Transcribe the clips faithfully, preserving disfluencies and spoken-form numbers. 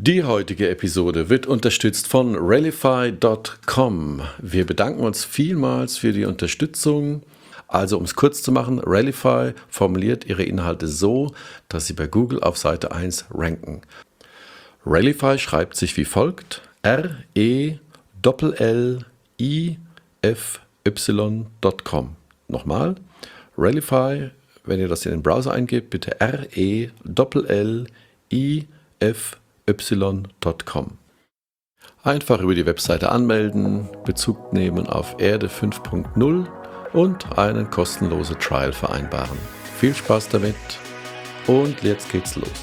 Die heutige Episode wird unterstützt von Rallify Punkt com. Wir bedanken uns vielmals für die Unterstützung. Also um es kurz zu machen, Rallify formuliert ihre Inhalte so, dass sie bei Google auf Seite eins ranken. Rallify schreibt sich wie folgt: R E L L I F Y Punkt com. Nochmal, Rallify, wenn ihr das in den Browser eingebt, bitte R E L L I F Y Punkt com. Einfach über die Webseite anmelden, Bezug nehmen auf Erde fünf Punkt null und einen kostenlosen Trial vereinbaren. Viel Spaß damit und jetzt geht's los.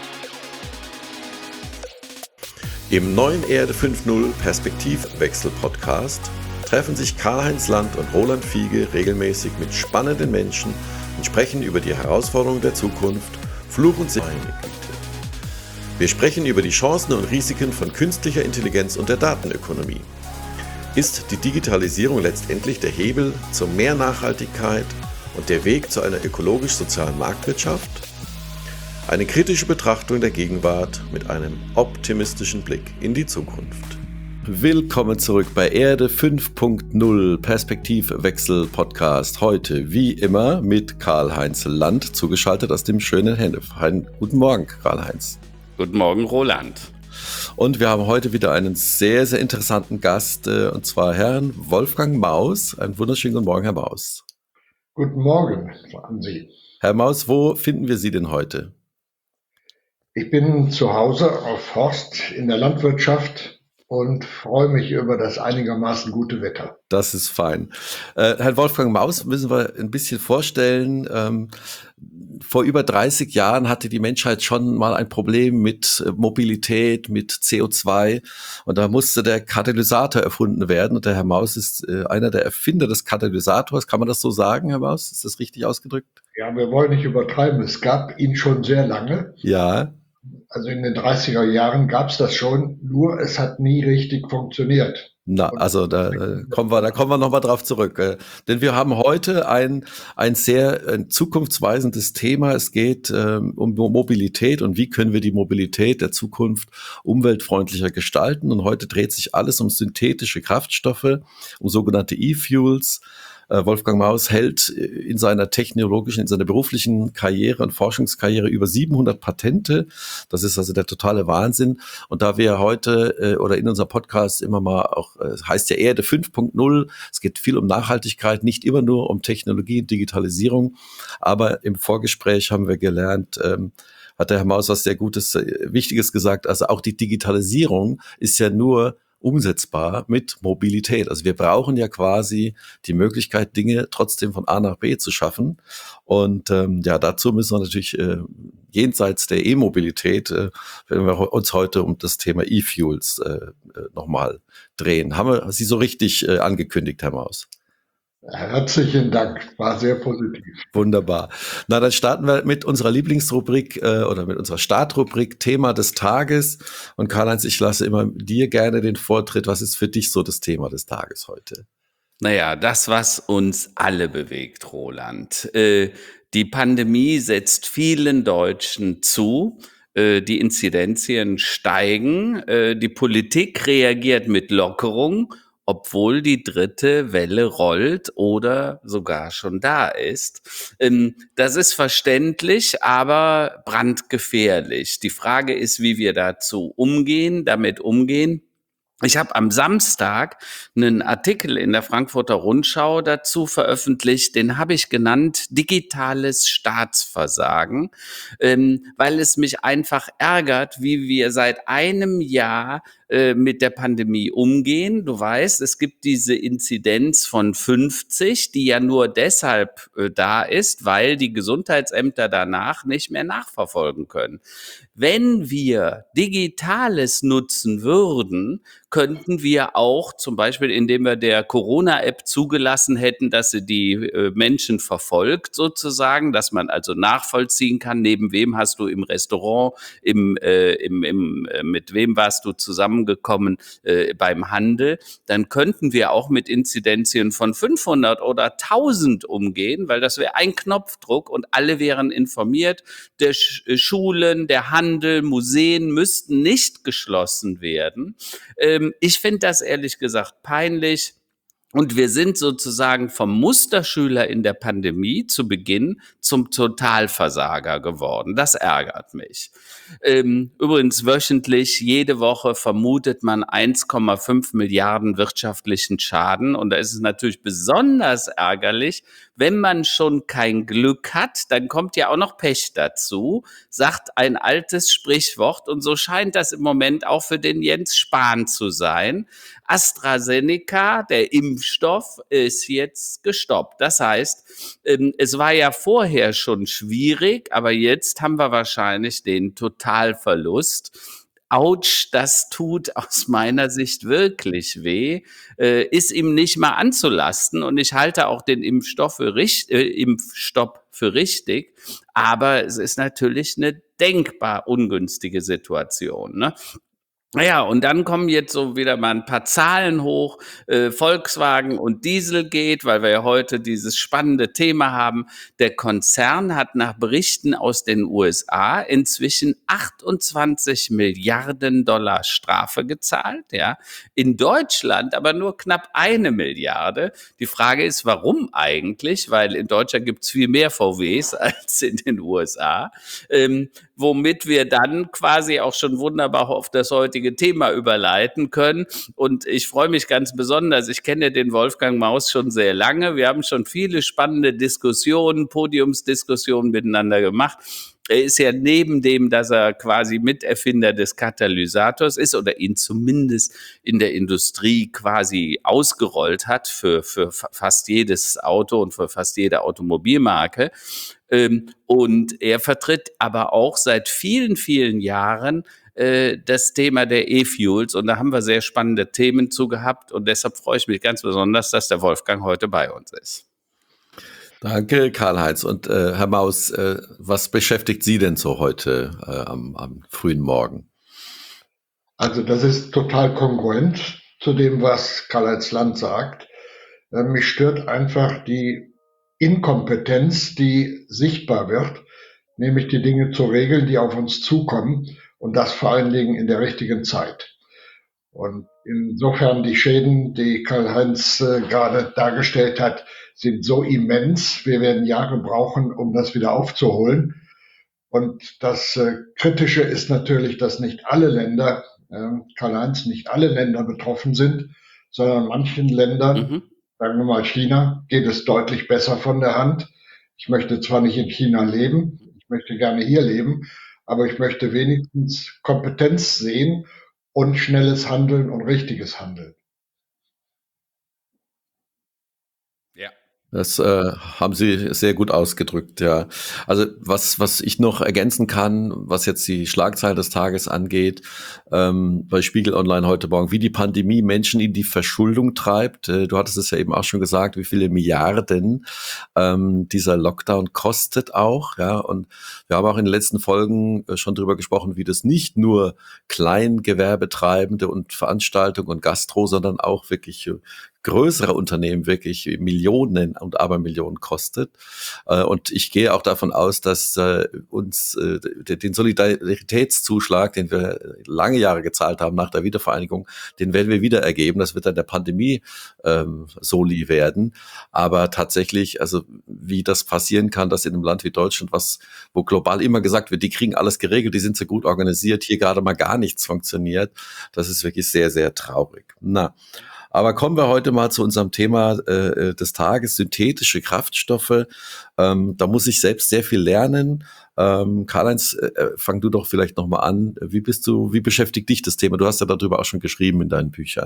Im neuen Erde fünf Punkt null Perspektivwechsel-Podcast treffen sich Karl-Heinz Land und Roland Fiege regelmäßig mit spannenden Menschen und sprechen über die Herausforderungen der Zukunft, Fluch und Segen. Wir sprechen über die Chancen und Risiken von künstlicher Intelligenz und der Datenökonomie. Ist die Digitalisierung letztendlich der Hebel zu mehr Nachhaltigkeit und der Weg zu einer ökologisch-sozialen Marktwirtschaft? Eine kritische Betrachtung der Gegenwart mit einem optimistischen Blick in die Zukunft. Willkommen zurück bei Erde fünf Punkt null Perspektivwechsel-Podcast. Heute wie immer mit Karl-Heinz Land, zugeschaltet aus dem schönen Hennef. Guten Morgen, Karl-Heinz. Guten Morgen, Roland. Und wir haben heute wieder einen sehr, sehr interessanten Gast, und zwar Herrn Wolfgang Maus. Einen wunderschönen guten Morgen, Herr Maus. Guten Morgen an Sie. Herr Maus, wo finden wir Sie denn heute? Ich bin zu Hause auf Horst in der Landwirtschaft und freue mich über das einigermaßen gute Wetter. Das ist fein. Äh, Herrn Wolfgang Maus müssen wir ein bisschen vorstellen. Ähm, vor über dreißig Jahren hatte die Menschheit schon mal ein Problem mit Mobilität, mit C O zwei. Und da musste der Katalysator erfunden werden. Und der Herr Maus ist äh, einer der Erfinder des Katalysators. Kann man das so sagen, Herr Maus? Ist das richtig ausgedrückt? Ja, wir wollen nicht übertreiben. Es gab ihn schon sehr lange. Ja. Also in den dreißiger Jahren gab es das schon, nur es hat nie richtig funktioniert. Na, also da, da kommen wir, da kommen wir nochmal drauf zurück. Äh, denn wir haben heute ein, ein sehr äh, zukunftsweisendes Thema. Es geht ähm, um Mobilität und wie können wir die Mobilität der Zukunft umweltfreundlicher gestalten. Und heute dreht sich alles um synthetische Kraftstoffe, um sogenannte E-Fuels. Wolfgang Maus hält in seiner technologischen, in seiner beruflichen Karriere und Forschungskarriere über siebenhundert Patente. Das ist also der totale Wahnsinn. Und da wir heute oder in unserem Podcast immer mal auch, heißt ja Erde fünf Punkt null, es geht viel um Nachhaltigkeit, nicht immer nur um Technologie und Digitalisierung. Aber im Vorgespräch haben wir gelernt, ähm, hat der Herr Maus was sehr Gutes, Wichtiges gesagt. Also auch die Digitalisierung ist ja nur umsetzbar mit Mobilität. Also wir brauchen ja quasi die Möglichkeit, Dinge trotzdem von A nach B zu schaffen. Und ähm, ja, dazu müssen wir natürlich äh, jenseits der E-Mobilität, äh, werden wir uns heute um das Thema E-Fuels äh, nochmal drehen. Haben wir Sie so richtig äh, angekündigt, Herr Maus? Herzlichen Dank, war sehr positiv. Wunderbar. Na, dann starten wir mit unserer Lieblingsrubrik äh, oder mit unserer Startrubrik Thema des Tages. Und Karl-Heinz, ich lasse immer dir gerne den Vortritt. Was ist für dich so das Thema des Tages heute? Naja, das, was uns alle bewegt, Roland. Äh, die Pandemie setzt vielen Deutschen zu. Äh, die Inzidenzien steigen. Äh, die Politik reagiert mit Lockerung, obwohl die dritte Welle rollt oder sogar schon da ist. Das ist verständlich, aber brandgefährlich. Die Frage ist, wie wir dazu umgehen, damit umgehen. Ich habe am Samstag einen Artikel in der Frankfurter Rundschau dazu veröffentlicht, den habe ich genannt Digitales Staatsversagen, ähm, weil es mich einfach ärgert, wie wir seit einem Jahr äh, mit der Pandemie umgehen. Du weißt, es gibt diese Inzidenz von fünfzig, die ja nur deshalb äh, da ist, weil die Gesundheitsämter danach nicht mehr nachverfolgen können. Wenn wir Digitales nutzen würden, könnten wir auch zum Beispiel, indem wir der Corona-App zugelassen hätten, dass sie die äh, Menschen verfolgt sozusagen, dass man also nachvollziehen kann, neben wem hast du im Restaurant, im, äh, im, im, äh, mit wem warst du zusammengekommen äh, beim Handel, dann könnten wir auch mit Inzidenzien von fünfhundert oder tausend umgehen, weil das wäre ein Knopfdruck und alle wären informiert. Der Sch- Schulen, der Handel, Museen müssten nicht geschlossen werden. Ähm, ich finde das ehrlich gesagt peinlich. Und wir sind sozusagen vom Musterschüler in der Pandemie zu Beginn zum Totalversager geworden. Das ärgert mich. Ähm, übrigens wöchentlich, jede Woche vermutet man eins Komma fünf Milliarden wirtschaftlichen Schaden. Und da ist es natürlich besonders ärgerlich, wenn man schon kein Glück hat, dann kommt ja auch noch Pech dazu, sagt ein altes Sprichwort. Und so scheint das im Moment auch für den Jens Spahn zu sein. AstraZeneca, der Impfstoff, ist jetzt gestoppt. Das heißt, es war ja vorher schon schwierig, aber jetzt haben wir wahrscheinlich den Totalverlust. Autsch, das tut aus meiner Sicht wirklich weh, äh, ist ihm nicht mal anzulasten. Und ich halte auch den Impfstoff für richtig, äh, Impfstopp für richtig. Aber es ist natürlich eine denkbar ungünstige Situation, ne? Naja, und dann kommen jetzt so wieder mal ein paar Zahlen hoch, äh, Volkswagen und Dieselgate, weil wir ja heute dieses spannende Thema haben. Der Konzern hat nach Berichten aus den U S A inzwischen achtundzwanzig Milliarden Dollar Strafe gezahlt, ja. In Deutschland aber nur knapp eine Milliarde. Die Frage ist, warum eigentlich? Weil in Deutschland gibt's viel mehr V Ws als in den U S A. Ähm, womit wir dann quasi auch schon wunderbar auf das heutige Thema überleiten können. Und ich freue mich ganz besonders. Ich kenne den Wolfgang Maus schon sehr lange. Wir haben schon viele spannende Diskussionen, Podiumsdiskussionen miteinander gemacht. Er ist ja neben dem, dass er quasi Miterfinder des Katalysators ist oder ihn zumindest in der Industrie quasi ausgerollt hat für, für fast jedes Auto und für fast jede Automobilmarke. Und er vertritt aber auch seit vielen, vielen Jahren das Thema der E-Fuels. Und da haben wir sehr spannende Themen zu gehabt. Und deshalb freue ich mich ganz besonders, dass der Wolfgang heute bei uns ist. Danke, Karl-Heinz. Und äh, Herr Maus, äh, was beschäftigt Sie denn so heute äh, am, am frühen Morgen? Also das ist total kongruent zu dem, was Karl-Heinz Land sagt. Äh, mich stört einfach die Inkompetenz, die sichtbar wird, nämlich die Dinge zu regeln, die auf uns zukommen und das vor allen Dingen in der richtigen Zeit. Und insofern die Schäden, die Karl-Heinz äh, gerade dargestellt hat, sind so immens. Wir werden Jahre brauchen, um das wieder aufzuholen. Und das äh, Kritische ist natürlich, dass nicht alle Länder, äh, Karl-Heinz, nicht alle Länder betroffen sind, sondern manchen Ländern, mhm. sagen wir mal China, geht es deutlich besser von der Hand. Ich möchte zwar nicht in China leben, ich möchte gerne hier leben, aber ich möchte wenigstens Kompetenz sehen und schnelles Handeln und richtiges Handeln. Ja. Das äh, haben Sie sehr gut ausgedrückt, ja. Also was was ich noch ergänzen kann, was jetzt die Schlagzeile des Tages angeht, ähm, bei Spiegel Online heute Morgen, wie die Pandemie Menschen in die Verschuldung treibt. Äh, du hattest es ja eben auch schon gesagt, wie viele Milliarden ähm, dieser Lockdown kostet auch, ja. Und wir haben auch in den letzten Folgen äh, schon drüber gesprochen, wie das nicht nur Kleingewerbetreibende und Veranstaltungen und Gastro, sondern auch wirklich äh, größere Unternehmen wirklich Millionen und Abermillionen kostet. Und ich gehe auch davon aus, dass uns den Solidaritätszuschlag, den wir lange Jahre gezahlt haben nach der Wiedervereinigung, den werden wir wieder ergeben. Das wird dann der Pandemie ähm, Soli werden. Aber tatsächlich, also wie das passieren kann, dass in einem Land wie Deutschland, was wo global immer gesagt wird, die kriegen alles geregelt, die sind so gut organisiert, hier gerade mal gar nichts funktioniert, das ist wirklich sehr, sehr traurig. Na, aber kommen wir heute mal zu unserem Thema äh, des Tages, synthetische Kraftstoffe. Ähm, da muss ich selbst sehr viel lernen. Ähm, Karl-Heinz, äh, fang du doch vielleicht nochmal an. Wie bist du, wie beschäftigt dich das Thema? Du hast ja darüber auch schon geschrieben in deinen Büchern.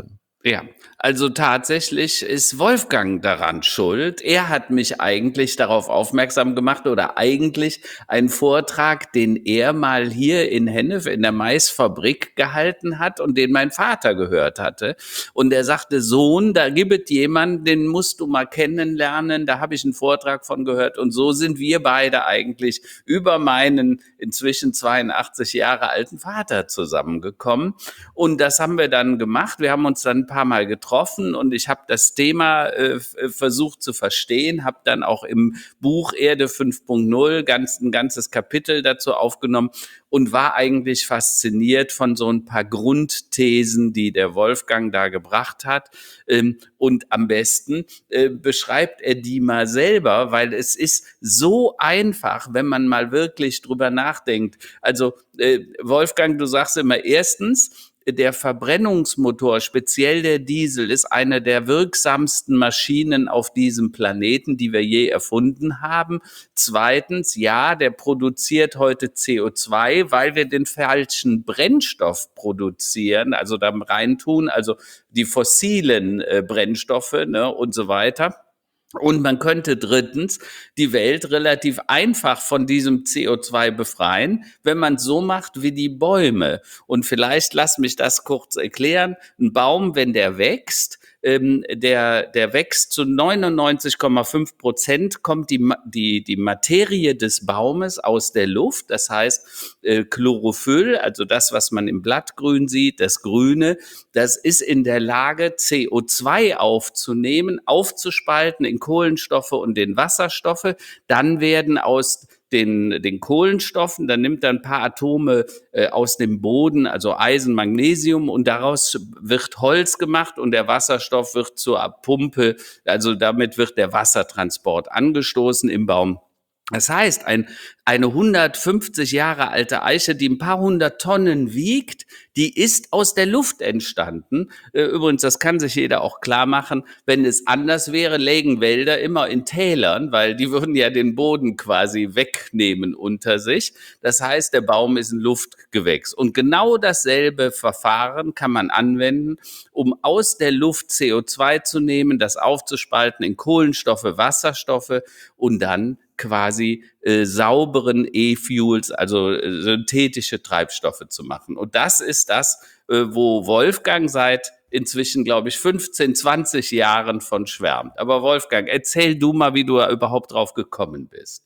Ja, also tatsächlich ist Wolfgang daran schuld. Er hat mich eigentlich darauf aufmerksam gemacht oder eigentlich einen Vortrag, den er mal hier in Hennef in der Maisfabrik gehalten hat und den mein Vater gehört hatte. Und er sagte, Sohn, da gibt es jemanden, den musst du mal kennenlernen. Da habe ich einen Vortrag von gehört. Und so sind wir beide eigentlich über meinen inzwischen zweiundachtzig Jahre alten Vater zusammengekommen. Und das haben wir dann gemacht. Wir haben uns dann ein paar Mal getroffen und ich habe das Thema äh, versucht zu verstehen, habe dann auch im Buch Erde fünf Punkt null ganz, ein ganzes Kapitel dazu aufgenommen und war eigentlich fasziniert von so ein paar Grundthesen, die der Wolfgang da gebracht hat. Ähm, und am besten äh, beschreibt er die mal selber, weil es ist so einfach, wenn man mal wirklich drüber nachdenkt. Also äh, Wolfgang, du sagst immer erstens, der Verbrennungsmotor, speziell der Diesel, ist eine der wirksamsten Maschinen auf diesem Planeten, die wir je erfunden haben. Zweitens, ja, der produziert heute C O zwei, weil wir den falschen Brennstoff produzieren, also da reintun, also die fossilen äh, Brennstoffe, ne, und so weiter. Und man könnte drittens die Welt relativ einfach von diesem C O zwei befreien, wenn man so macht wie die Bäume. Und vielleicht lass mich das kurz erklären. Ein Baum, wenn der wächst, ähm, der, der wächst zu neunundneunzig Komma fünf Prozent, kommt die, die, die Materie des Baumes aus der Luft. Das heißt, äh, Chlorophyll, also das, was man im Blattgrün sieht, das Grüne, das ist in der Lage, C O zwei aufzunehmen, aufzuspalten in Kohlenstoffe und in Wasserstoffe. Dann werden aus den, den Kohlenstoffen, dann nimmt er ein paar Atome äh, aus dem Boden, also Eisen, Magnesium, und daraus wird Holz gemacht und der Wasserstoff wird zur Pumpe, also damit wird der Wassertransport angestoßen im Baum. Das heißt, ein, eine hundertfünfzig Jahre alte Eiche, die ein paar hundert Tonnen wiegt, die ist aus der Luft entstanden. Übrigens, das kann sich jeder auch klar machen, wenn es anders wäre, lägen Wälder immer in Tälern, weil die würden ja den Boden quasi wegnehmen unter sich. Das heißt, der Baum ist ein Luftgewächs. Und genau dasselbe Verfahren kann man anwenden, um aus der Luft C O zwei zu nehmen, das aufzuspalten in Kohlenstoffe, Wasserstoffe und dann quasi äh, sauberen E-Fuels, also äh, synthetische Treibstoffe zu machen. Und das ist das, äh, wo Wolfgang seit inzwischen, glaube ich, fünfzehn, zwanzig Jahren von schwärmt. Aber Wolfgang, erzähl du mal, wie du da überhaupt drauf gekommen bist.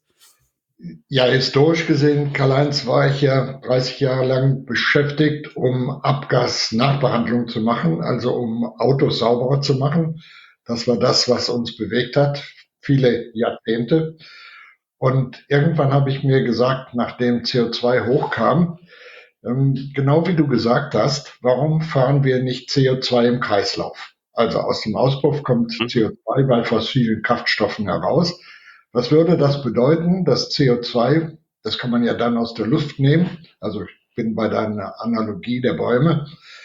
Ja, historisch gesehen, Karl-Heinz, war ich ja dreißig Jahre lang beschäftigt, um Abgasnachbehandlung zu machen, also um Autos sauberer zu machen. Das war das, was uns bewegt hat, viele Jahrzehnte. Und irgendwann habe ich mir gesagt, nachdem C O zwei hochkam, ähm, genau wie du gesagt hast, warum fahren wir nicht C O zwei im Kreislauf? Also aus dem Auspuff kommt C O zwei bei fossilen Kraftstoffen heraus. Was würde das bedeuten, dass C O zwei, das kann man ja dann aus der Luft nehmen, also ich bin bei deiner Analogie der Bäume,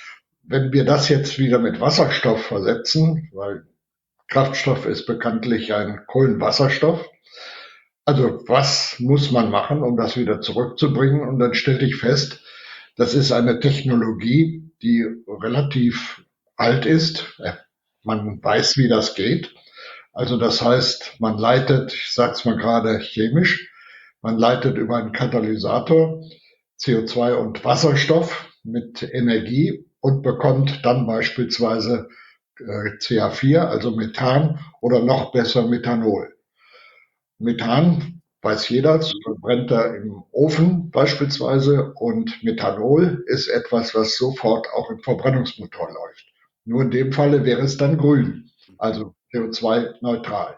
wenn wir das jetzt wieder mit Wasserstoff versetzen, weil Kraftstoff ist bekanntlich ein Kohlenwasserstoff. Also was muss man machen, um das wieder zurückzubringen? Und dann stellte ich fest, das ist eine Technologie, die relativ alt ist. Man weiß, wie das geht. Also das heißt, man leitet, ich sage es mal gerade chemisch, man leitet über einen Katalysator C O zwei und Wasserstoff mit Energie und bekommt dann beispielsweise äh, C H vier, also Methan, oder noch besser Methanol. Methan, weiß jeder, brennt da im Ofen beispielsweise, und Methanol ist etwas, was sofort auch im Verbrennungsmotor läuft. Nur in dem Falle wäre es dann grün, also C O zwei neutral.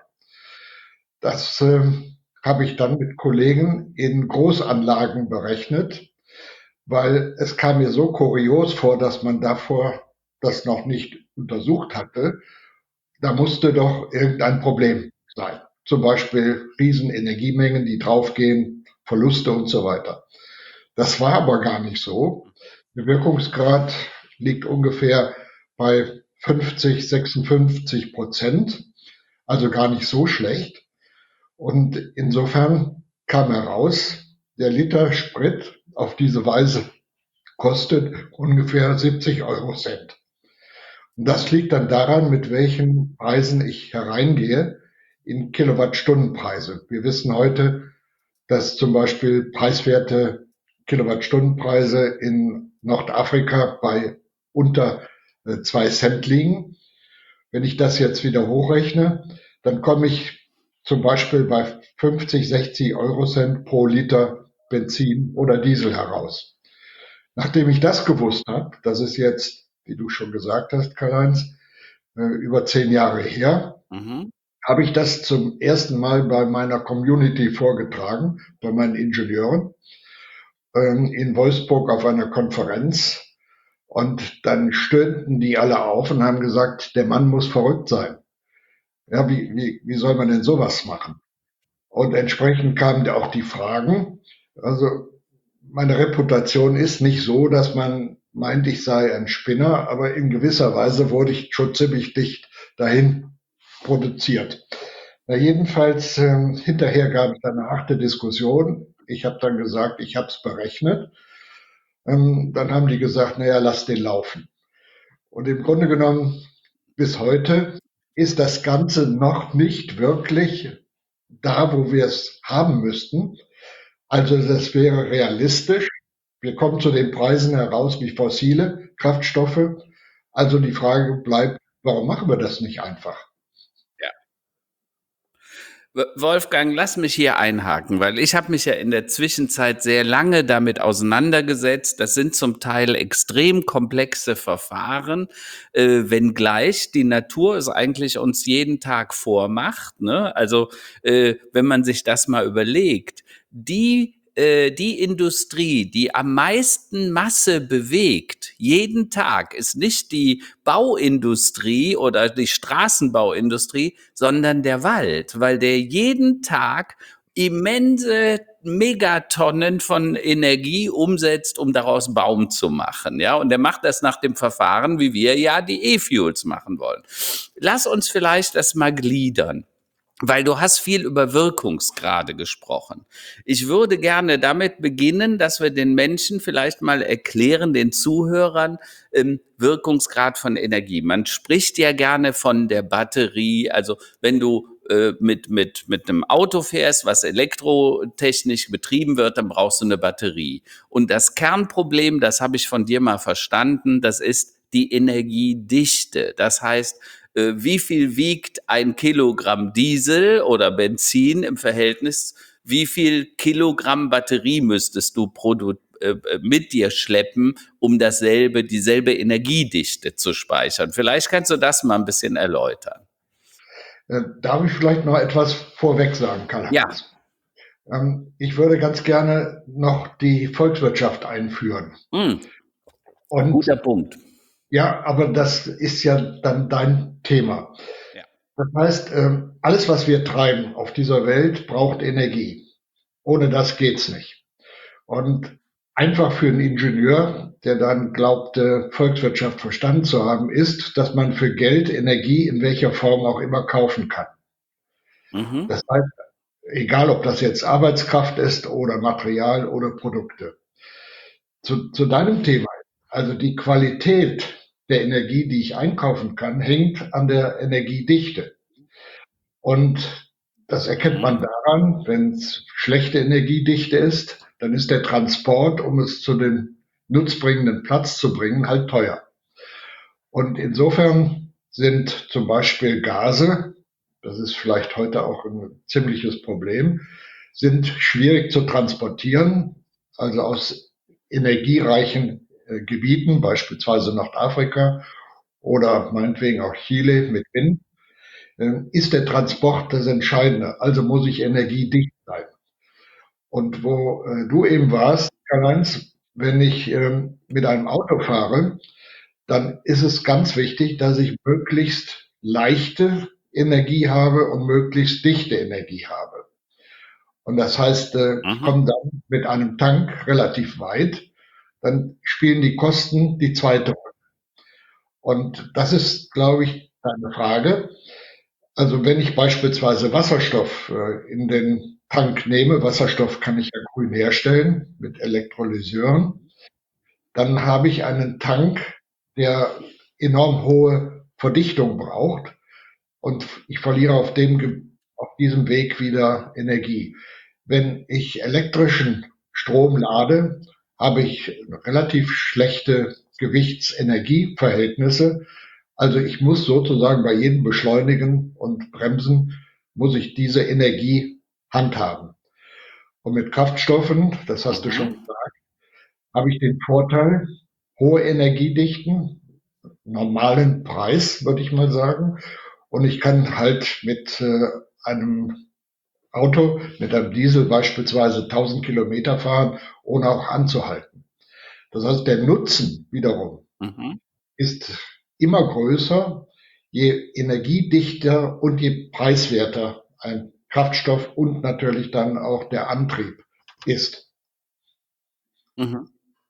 Das äh, habe ich dann mit Kollegen in Großanlagen berechnet, weil es kam mir so kurios vor, dass man davor das noch nicht untersucht hatte. Da musste doch irgendein Problem sein. Zum Beispiel Riesenenergiemengen, die draufgehen, Verluste und so weiter. Das war aber gar nicht so. Der Wirkungsgrad liegt ungefähr bei fünfzig, sechsundfünfzig Prozent, also gar nicht so schlecht. Und insofern kam heraus, der Liter Sprit auf diese Weise kostet ungefähr siebzig Euro Cent. Und das liegt dann daran, mit welchen Preisen ich hereingehe in Kilowattstundenpreise. Wir wissen heute, dass zum Beispiel preiswerte Kilowattstundenpreise in Nordafrika bei unter äh, zwei Cent liegen. Wenn ich das jetzt wieder hochrechne, dann komme ich zum Beispiel bei fünfzig, sechzig Eurocent pro Liter Benzin oder Diesel heraus. Nachdem ich das gewusst habe, das ist jetzt, wie du schon gesagt hast, Karl-Heinz, äh, über zehn Jahre her, Mhm. habe ich das zum ersten Mal bei meiner Community vorgetragen, bei meinen Ingenieuren ähm, in Wolfsburg auf einer Konferenz. Und dann stöhnten die alle auf und haben gesagt, der Mann muss verrückt sein. Ja, wie, wie, wie soll man denn sowas machen? Und entsprechend kamen auch die Fragen. Also meine Reputation ist nicht so, dass man meint, ich sei ein Spinner, aber in gewisser Weise wurde ich schon ziemlich dicht dahin produziert. Na, jedenfalls ähm, hinterher gab es eine harte Diskussion. Ich habe dann gesagt, ich habe es berechnet. Ähm, dann haben die gesagt, naja, lass den laufen. Und im Grunde genommen bis heute ist das Ganze noch nicht wirklich da, wo wir es haben müssten. Also das wäre realistisch. Wir kommen zu den Preisen heraus wie fossile Kraftstoffe. Also die Frage bleibt, warum machen wir das nicht einfach? Ja. Wolfgang, lass mich hier einhaken, weil ich habe mich ja in der Zwischenzeit sehr lange damit auseinandergesetzt. Das sind zum Teil extrem komplexe Verfahren, äh, wenngleich die Natur es eigentlich uns jeden Tag vormacht. Ne? Also äh, wenn man sich das mal überlegt, die äh, die Industrie, die am meisten Masse bewegt, jeden Tag, ist nicht die Bauindustrie oder die Straßenbauindustrie, sondern der Wald, weil der jeden Tag immense Megatonnen von Energie umsetzt, um daraus Baum zu machen, ja, und der macht das nach dem Verfahren, wie wir ja die E-Fuels machen wollen. Lass uns vielleicht das mal gliedern. Weil du hast viel über Wirkungsgrade gesprochen. Ich würde gerne damit beginnen, dass wir den Menschen vielleicht mal erklären, den Zuhörern, ähm, Wirkungsgrad von Energie. Man spricht ja gerne von der Batterie. Also wenn du äh, mit, mit, mit einem Auto fährst, was elektrotechnisch betrieben wird, dann brauchst du eine Batterie. Und das Kernproblem, das habe ich von dir mal verstanden, das ist die Energiedichte. Das heißt, wie viel wiegt ein Kilogramm Diesel oder Benzin im Verhältnis, wie viel Kilogramm Batterie müsstest du produ- äh, mit dir schleppen, um dasselbe, dieselbe Energiedichte zu speichern? Vielleicht kannst du das mal ein bisschen erläutern. Äh, darf ich vielleicht noch etwas vorweg sagen, Ja. Karl-Heinz? Ähm, ich würde ganz gerne noch die Volkswirtschaft einführen. Hm. Und Guter Punkt. ja, aber das ist ja dann dein Thema. Ja. Das heißt, ähm, alles, was wir treiben auf dieser Welt, braucht Energie. Ohne das geht's nicht. Und einfach für einen Ingenieur, der dann glaubte, Volkswirtschaft verstanden zu haben, ist, dass man für Geld Energie in welcher Form auch immer kaufen kann. Mhm. Das heißt, egal ob das jetzt Arbeitskraft ist oder Material oder Produkte. Zu, zu deinem Thema, also die Qualität der Energie, die ich einkaufen kann, hängt an der Energiedichte. Und das erkennt man daran, wenn es schlechte Energiedichte ist, dann ist der Transport, um es zu dem nutzbringenden Platz zu bringen, halt teuer. Und insofern sind zum Beispiel Gase, das ist vielleicht heute auch ein ziemliches Problem, sind schwierig zu transportieren, also aus energiereichen äh, Gebieten, beispielsweise Nordafrika oder meinetwegen auch Chile mit Wind, äh, ist der Transport das Entscheidende. Also muss ich energiedicht sein. Und wo äh, du eben warst, Karl-Heinz, wenn ich ähm, mit einem Auto fahre, dann ist es ganz wichtig, dass ich möglichst leichte Energie habe und möglichst dichte Energie habe. Und das heißt, äh, ich Mhm. komme dann mit einem Tank relativ weit, dann spielen die Kosten die zweite Rolle. Und das ist, glaube ich, deine Frage. Also wenn ich beispielsweise Wasserstoff äh, in den Tank nehme, Wasserstoff kann ich ja grün herstellen mit Elektrolyseuren, dann habe ich einen Tank, der enorm hohe Verdichtung braucht und ich verliere auf dem, auf diesem Weg wieder Energie. Wenn ich elektrischen Strom lade, habe ich relativ schlechte Gewichts-Energie-Verhältnisse. Also ich muss sozusagen bei jedem Beschleunigen und Bremsen, muss ich diese Energie handhaben. Und mit Kraftstoffen, das hast du schon Mhm. gesagt, habe ich den Vorteil, hohe Energiedichten, normalen Preis, würde ich mal sagen. Und ich kann halt mit äh, einem Auto, mit einem Diesel beispielsweise tausend Kilometer fahren, ohne auch anzuhalten. Das heißt, der Nutzen wiederum Mhm. ist immer größer, je energiedichter und je preiswerter ein Kraftstoff und natürlich dann auch der Antrieb ist. Mhm.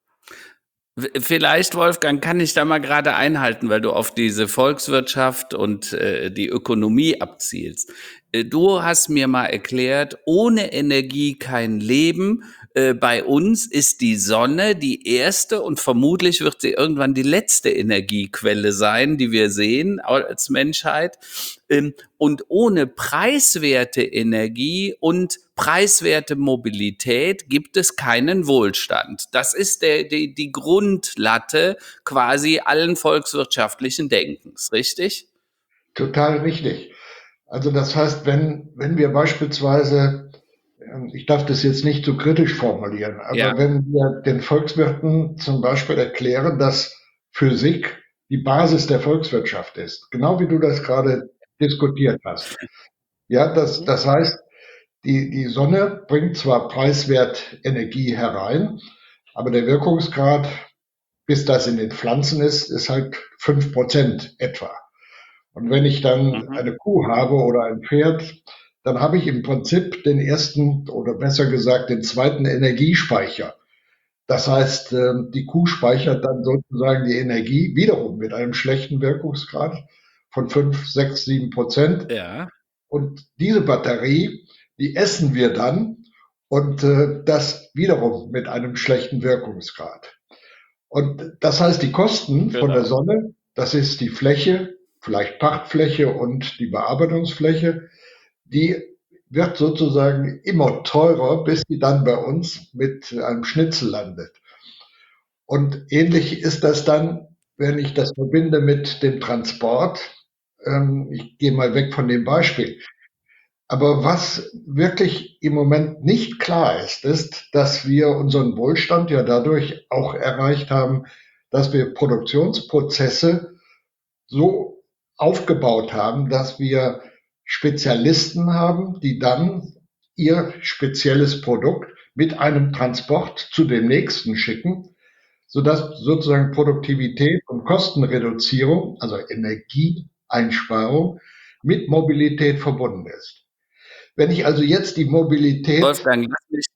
W- Vielleicht, Wolfgang, kann ich da mal gerade einhalten, weil du auf diese Volkswirtschaft und äh, die Ökonomie abzielst. Äh, du hast mir mal erklärt, ohne Energie kein Leben. Äh, bei uns ist die Sonne die erste und vermutlich wird sie irgendwann die letzte Energiequelle sein, die wir sehen als Menschheit. Ähm, und ohne preiswerte Energie und preiswerte Mobilität gibt es keinen Wohlstand. Das ist der, die, die Grundlatte quasi allen volkswirtschaftlichen Denkens, richtig? Total richtig. Also das heißt, wenn, wenn wir beispielsweise, ähm, ich darf das jetzt nicht so kritisch formulieren, Ja. aber wenn wir den Volkswirten zum Beispiel erklären, dass Physik die Basis der Volkswirtschaft ist, genau wie du das gerade diskutiert hast. Ja, das, das heißt, die, die Sonne bringt zwar preiswert Energie herein, aber der Wirkungsgrad, bis das in den Pflanzen ist, ist halt fünf Prozent etwa. Und wenn ich dann Mhm. eine Kuh habe oder ein Pferd, dann habe ich im Prinzip den ersten oder besser gesagt den zweiten Energiespeicher. Das heißt, ähm, die Kuh speichert dann sozusagen die Energie wiederum mit einem schlechten Wirkungsgrad von fünf, sechs, sieben Prozent. Ja. Und diese Batterie, die essen wir dann und äh, das wiederum mit einem schlechten Wirkungsgrad. Und das heißt, die Kosten von der Genau. Sonne, das ist die Fläche, vielleicht Pachtfläche und die Bearbeitungsfläche, die wird sozusagen immer teurer, bis sie dann bei uns mit einem Schnitzel landet. Und ähnlich ist das dann, wenn ich das verbinde mit dem Transport. Ähm, ich gehe mal weg von dem Beispiel. Aber was wirklich im Moment nicht klar ist, ist, dass wir unseren Wohlstand ja dadurch auch erreicht haben, dass wir Produktionsprozesse so aufgebaut haben, dass wir Spezialisten haben, die dann ihr spezielles Produkt mit einem Transport zu dem nächsten schicken, sodass sozusagen Produktivität und Kostenreduzierung, also Energieeinsparung, mit Mobilität verbunden ist. Wenn ich also jetzt die Mobilität, Wolfgang, lass mich,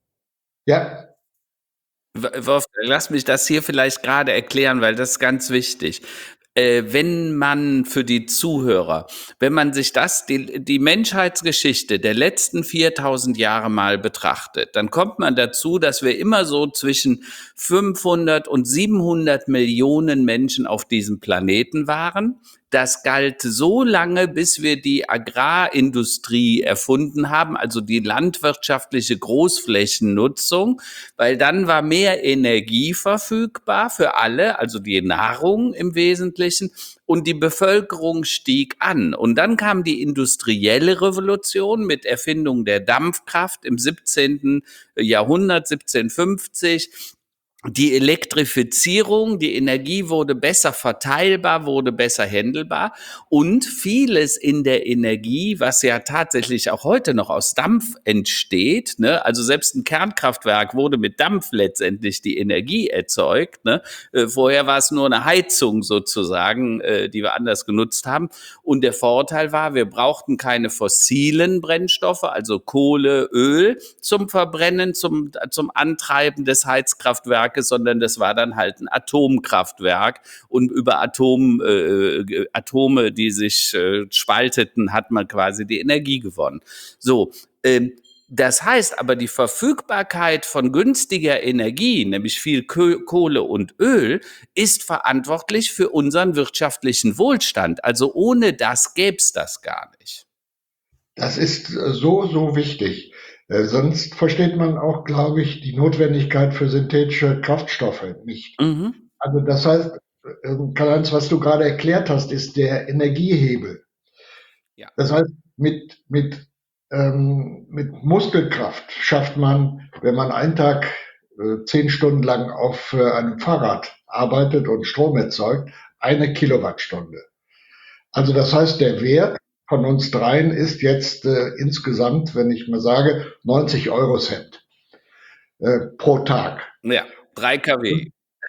ja, Wolfgang, lass mich das hier vielleicht gerade erklären, weil das ist ganz wichtig. Äh, wenn man für die Zuhörer, wenn man sich das, die, die Menschheitsgeschichte der letzten viertausend Jahre mal betrachtet, dann kommt man dazu, dass wir immer so zwischen fünfhundert und siebenhundert Millionen Menschen auf diesem Planeten waren. Das galt so lange, bis wir die Agrarindustrie erfunden haben, also die landwirtschaftliche Großflächennutzung, weil dann war mehr Energie verfügbar für alle, also die Nahrung im Wesentlichen, und die Bevölkerung stieg an. Und dann kam die industrielle Revolution mit Erfindung der Dampfkraft im siebzehnten. Jahrhundert, siebzehnhundertfünfzig. Die Elektrifizierung, die Energie wurde besser verteilbar, wurde besser händelbar und vieles in der Energie, was ja tatsächlich auch heute noch aus Dampf entsteht, ne, also selbst ein Kernkraftwerk wurde mit Dampf letztendlich die Energie erzeugt, ne, äh, vorher war es nur eine Heizung sozusagen, äh, die wir anders genutzt haben und der Vorteil war, wir brauchten keine fossilen Brennstoffe, also Kohle, Öl zum Verbrennen, zum, zum Antreiben des Heizkraftwerkes, sondern das war dann halt ein Atomkraftwerk und über Atom, äh, Atome, die sich äh, spalteten, hat man quasi die Energie gewonnen. So, ähm, Das heißt aber, die Verfügbarkeit von günstiger Energie, nämlich viel Kohle und Öl, ist verantwortlich für unseren wirtschaftlichen Wohlstand. Also ohne das gäbe es das gar nicht. Das ist so, so wichtig. Äh, sonst versteht man auch, glaube ich, die Notwendigkeit für synthetische Kraftstoffe nicht. Mhm. Also das heißt, äh, Karl-Heinz, was du gerade erklärt hast, ist der Energiehebel. Ja. Das heißt, mit, mit, ähm, mit Muskelkraft schafft man, wenn man einen Tag äh, zehn Stunden lang auf äh, einem Fahrrad arbeitet und Strom erzeugt, eine Kilowattstunde. Also das heißt, der Wert von uns dreien ist jetzt äh, insgesamt, wenn ich mal sage, neunzig Euro Cent äh, pro Tag. Ja, drei Kilowatt.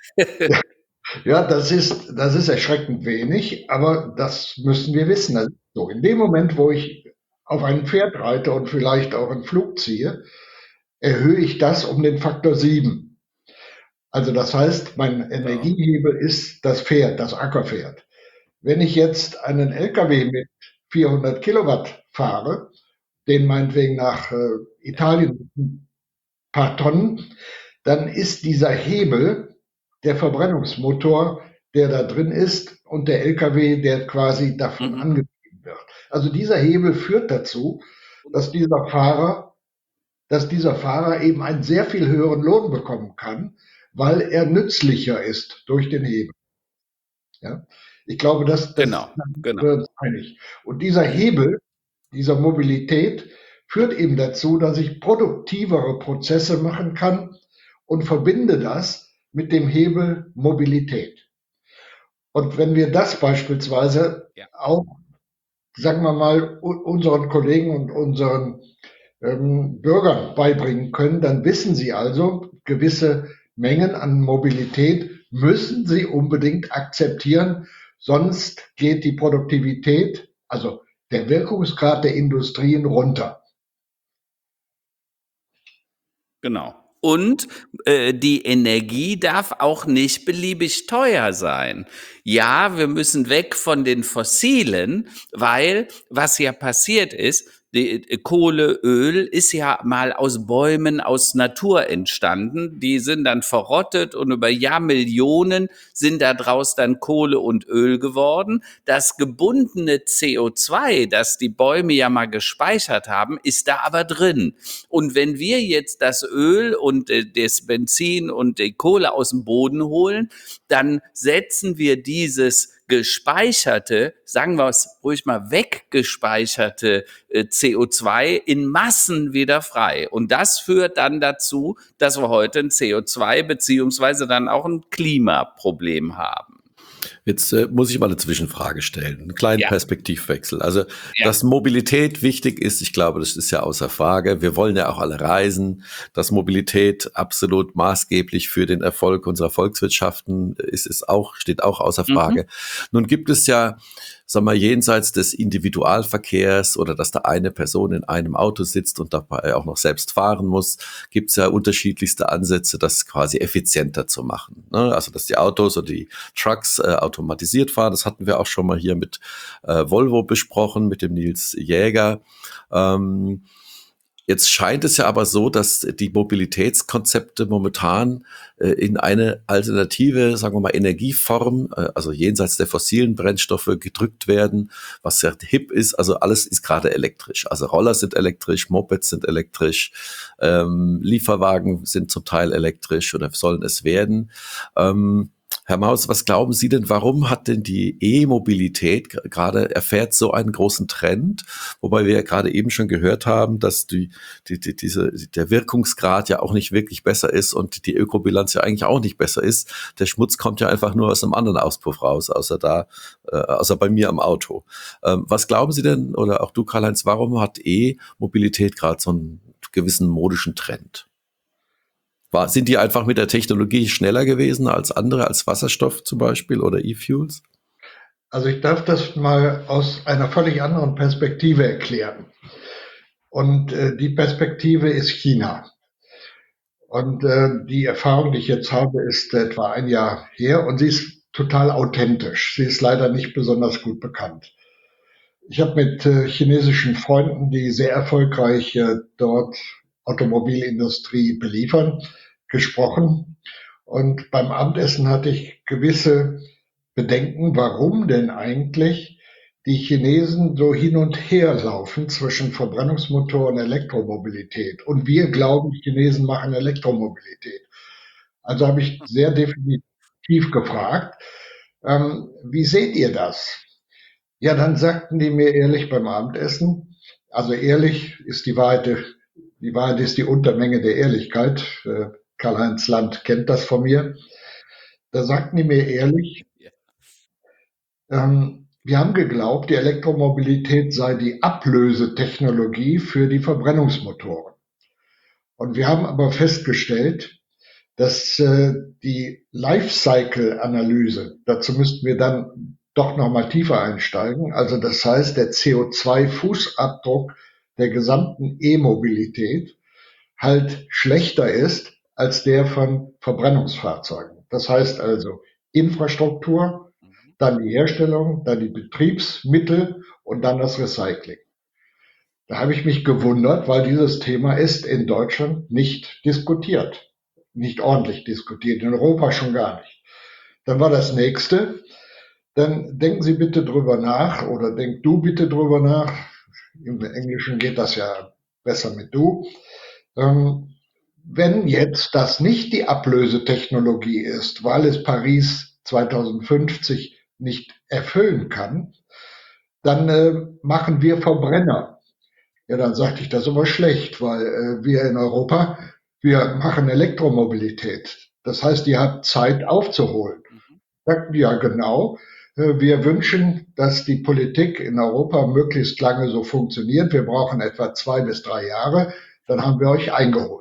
Ja, das ist, das ist erschreckend wenig, aber das müssen wir wissen. Also so, in dem Moment, wo ich auf ein Pferd reite und vielleicht auch einen Flug ziehe, erhöhe ich das um den Faktor sieben. Also das heißt, mein Energiehebel ist das Pferd, das Ackerpferd. Wenn ich jetzt einen L K W mit vierhundert Kilowatt fahre, den meinetwegen nach äh, Italien ein paar Tonnen, dann ist dieser Hebel der Verbrennungsmotor, der da drin ist, und der L K W, der quasi davon Mhm. angetrieben wird. Also dieser Hebel führt dazu, dass dieser Fahrer, dass dieser Fahrer eben einen sehr viel höheren Lohn bekommen kann, weil er nützlicher ist durch den Hebel. Ja? Ich glaube, das, das Genau, genau. wir uns einig. Und dieser Hebel, dieser Mobilität führt eben dazu, dass ich produktivere Prozesse machen kann und verbinde das mit dem Hebel Mobilität. Und wenn wir das beispielsweise Ja. auch, sagen wir mal, unseren Kollegen und unseren ähm, Bürgern beibringen können, dann wissen sie also, gewisse Mengen an Mobilität müssen sie unbedingt akzeptieren, sonst geht die Produktivität, also der Wirkungsgrad der Industrien runter. Genau. Und äh, die Energie darf auch nicht beliebig teuer sein. Ja, wir müssen weg von den Fossilen, weil was ja passiert ist, die Kohle, Öl ist ja mal aus Bäumen, aus Natur entstanden. Die sind dann verrottet und über Jahrmillionen sind daraus dann Kohle und Öl geworden. Das gebundene C O zwei, das die Bäume ja mal gespeichert haben, ist da aber drin. Und wenn wir jetzt das Öl und äh, das Benzin und die Kohle aus dem Boden holen, dann setzen wir dieses gespeicherte, sagen wir es ruhig mal, weggespeicherte äh, C O zwei in Massen wieder frei. Und das führt dann dazu, dass wir heute ein C O zwei beziehungsweise dann auch ein Klimaproblem haben. Jetzt äh, muss ich mal eine Zwischenfrage stellen, einen kleinen Ja. Perspektivwechsel. Also, Ja. dass Mobilität wichtig ist, ich glaube, das ist ja außer Frage. Wir wollen ja auch alle reisen. Dass Mobilität absolut maßgeblich für den Erfolg unserer Volkswirtschaften ist, ist auch, steht auch außer Frage. Mhm. Nun gibt es ja, sag mal, jenseits des Individualverkehrs oder dass da eine Person in einem Auto sitzt und dabei auch noch selbst fahren muss, gibt es ja unterschiedlichste Ansätze, das quasi effizienter zu machen. Ne? Also, dass die Autos oder die Trucks äh, automatisiert fahren, das hatten wir auch schon mal hier mit äh, Volvo besprochen, mit dem Nils Jäger. Ähm, Jetzt scheint es ja aber so, dass die Mobilitätskonzepte momentan äh, in eine alternative, sagen wir mal, Energieform, äh, also jenseits der fossilen Brennstoffe gedrückt werden, was ja hip ist. Also alles ist gerade elektrisch. Also Roller sind elektrisch, Mopeds sind elektrisch, ähm, Lieferwagen sind zum Teil elektrisch oder sollen es werden. Ähm, Herr Maus, was glauben Sie denn, warum hat denn die E-Mobilität gerade erfährt so einen großen Trend? Wobei wir ja gerade eben schon gehört haben, dass die, die, die, diese, der Wirkungsgrad ja auch nicht wirklich besser ist und die Ökobilanz ja eigentlich auch nicht besser ist. Der Schmutz kommt ja einfach nur aus einem anderen Auspuff raus, außer da, äh, außer bei mir am Auto. Ähm, was glauben Sie denn, oder auch du, Karl-Heinz, warum hat E-Mobilität gerade so einen gewissen modischen Trend? War, sind die einfach mit der Technologie schneller gewesen als andere, als Wasserstoff zum Beispiel oder E-Fuels? Also ich darf das mal aus einer völlig anderen Perspektive erklären. Und äh, die Perspektive ist China. Und äh, die Erfahrung, die ich jetzt habe, ist etwa ein Jahr her und sie ist total authentisch. Sie ist leider nicht besonders gut bekannt. Ich habe mit äh, chinesischen Freunden, die sehr erfolgreich äh, dort Automobilindustrie beliefern, gesprochen. Und beim Abendessen hatte ich gewisse Bedenken, warum denn eigentlich die Chinesen so hin und her laufen zwischen Verbrennungsmotor und Elektromobilität. Und wir glauben, die Chinesen machen Elektromobilität. Also habe ich sehr definitiv gefragt, ähm, wie seht ihr das? Ja, dann sagten die mir ehrlich beim Abendessen, also ehrlich ist die Wahrheit, die Wahrheit ist die Untermenge der Ehrlichkeit. Äh, Karl-Heinz Land kennt das von mir. Da sagten die mir ehrlich, Ja. ähm, wir haben geglaubt, die Elektromobilität sei die Ablösetechnologie für die Verbrennungsmotoren. Und wir haben aber festgestellt, dass äh, die Lifecycle-Analyse, dazu müssten wir dann doch noch mal tiefer einsteigen, also das heißt, der C O zwei Fußabdruck der gesamten E-Mobilität halt schlechter ist als der von Verbrennungsfahrzeugen. Das heißt also Infrastruktur, dann die Herstellung, dann die Betriebsmittel und dann das Recycling. Da habe ich mich gewundert, weil dieses Thema ist in Deutschland nicht diskutiert, nicht ordentlich diskutiert, in Europa schon gar nicht. Dann war das nächste, dann denken Sie bitte drüber nach oder denk du bitte drüber nach. Im Englischen geht das ja besser mit du. Ähm, wenn jetzt das nicht die Ablösetechnologie ist, weil es Paris zweitausendfünfzig nicht erfüllen kann, dann äh, machen wir Verbrenner. Ja, dann sagte ich, das ist aber schlecht, weil äh, wir in Europa, wir machen Elektromobilität. Das heißt, ihr habt Zeit aufzuholen. Sagten die, ja genau. Äh, wir wünschen, dass die Politik in Europa möglichst lange so funktioniert. Wir brauchen etwa zwei bis drei Jahre. Dann haben wir euch eingeholt.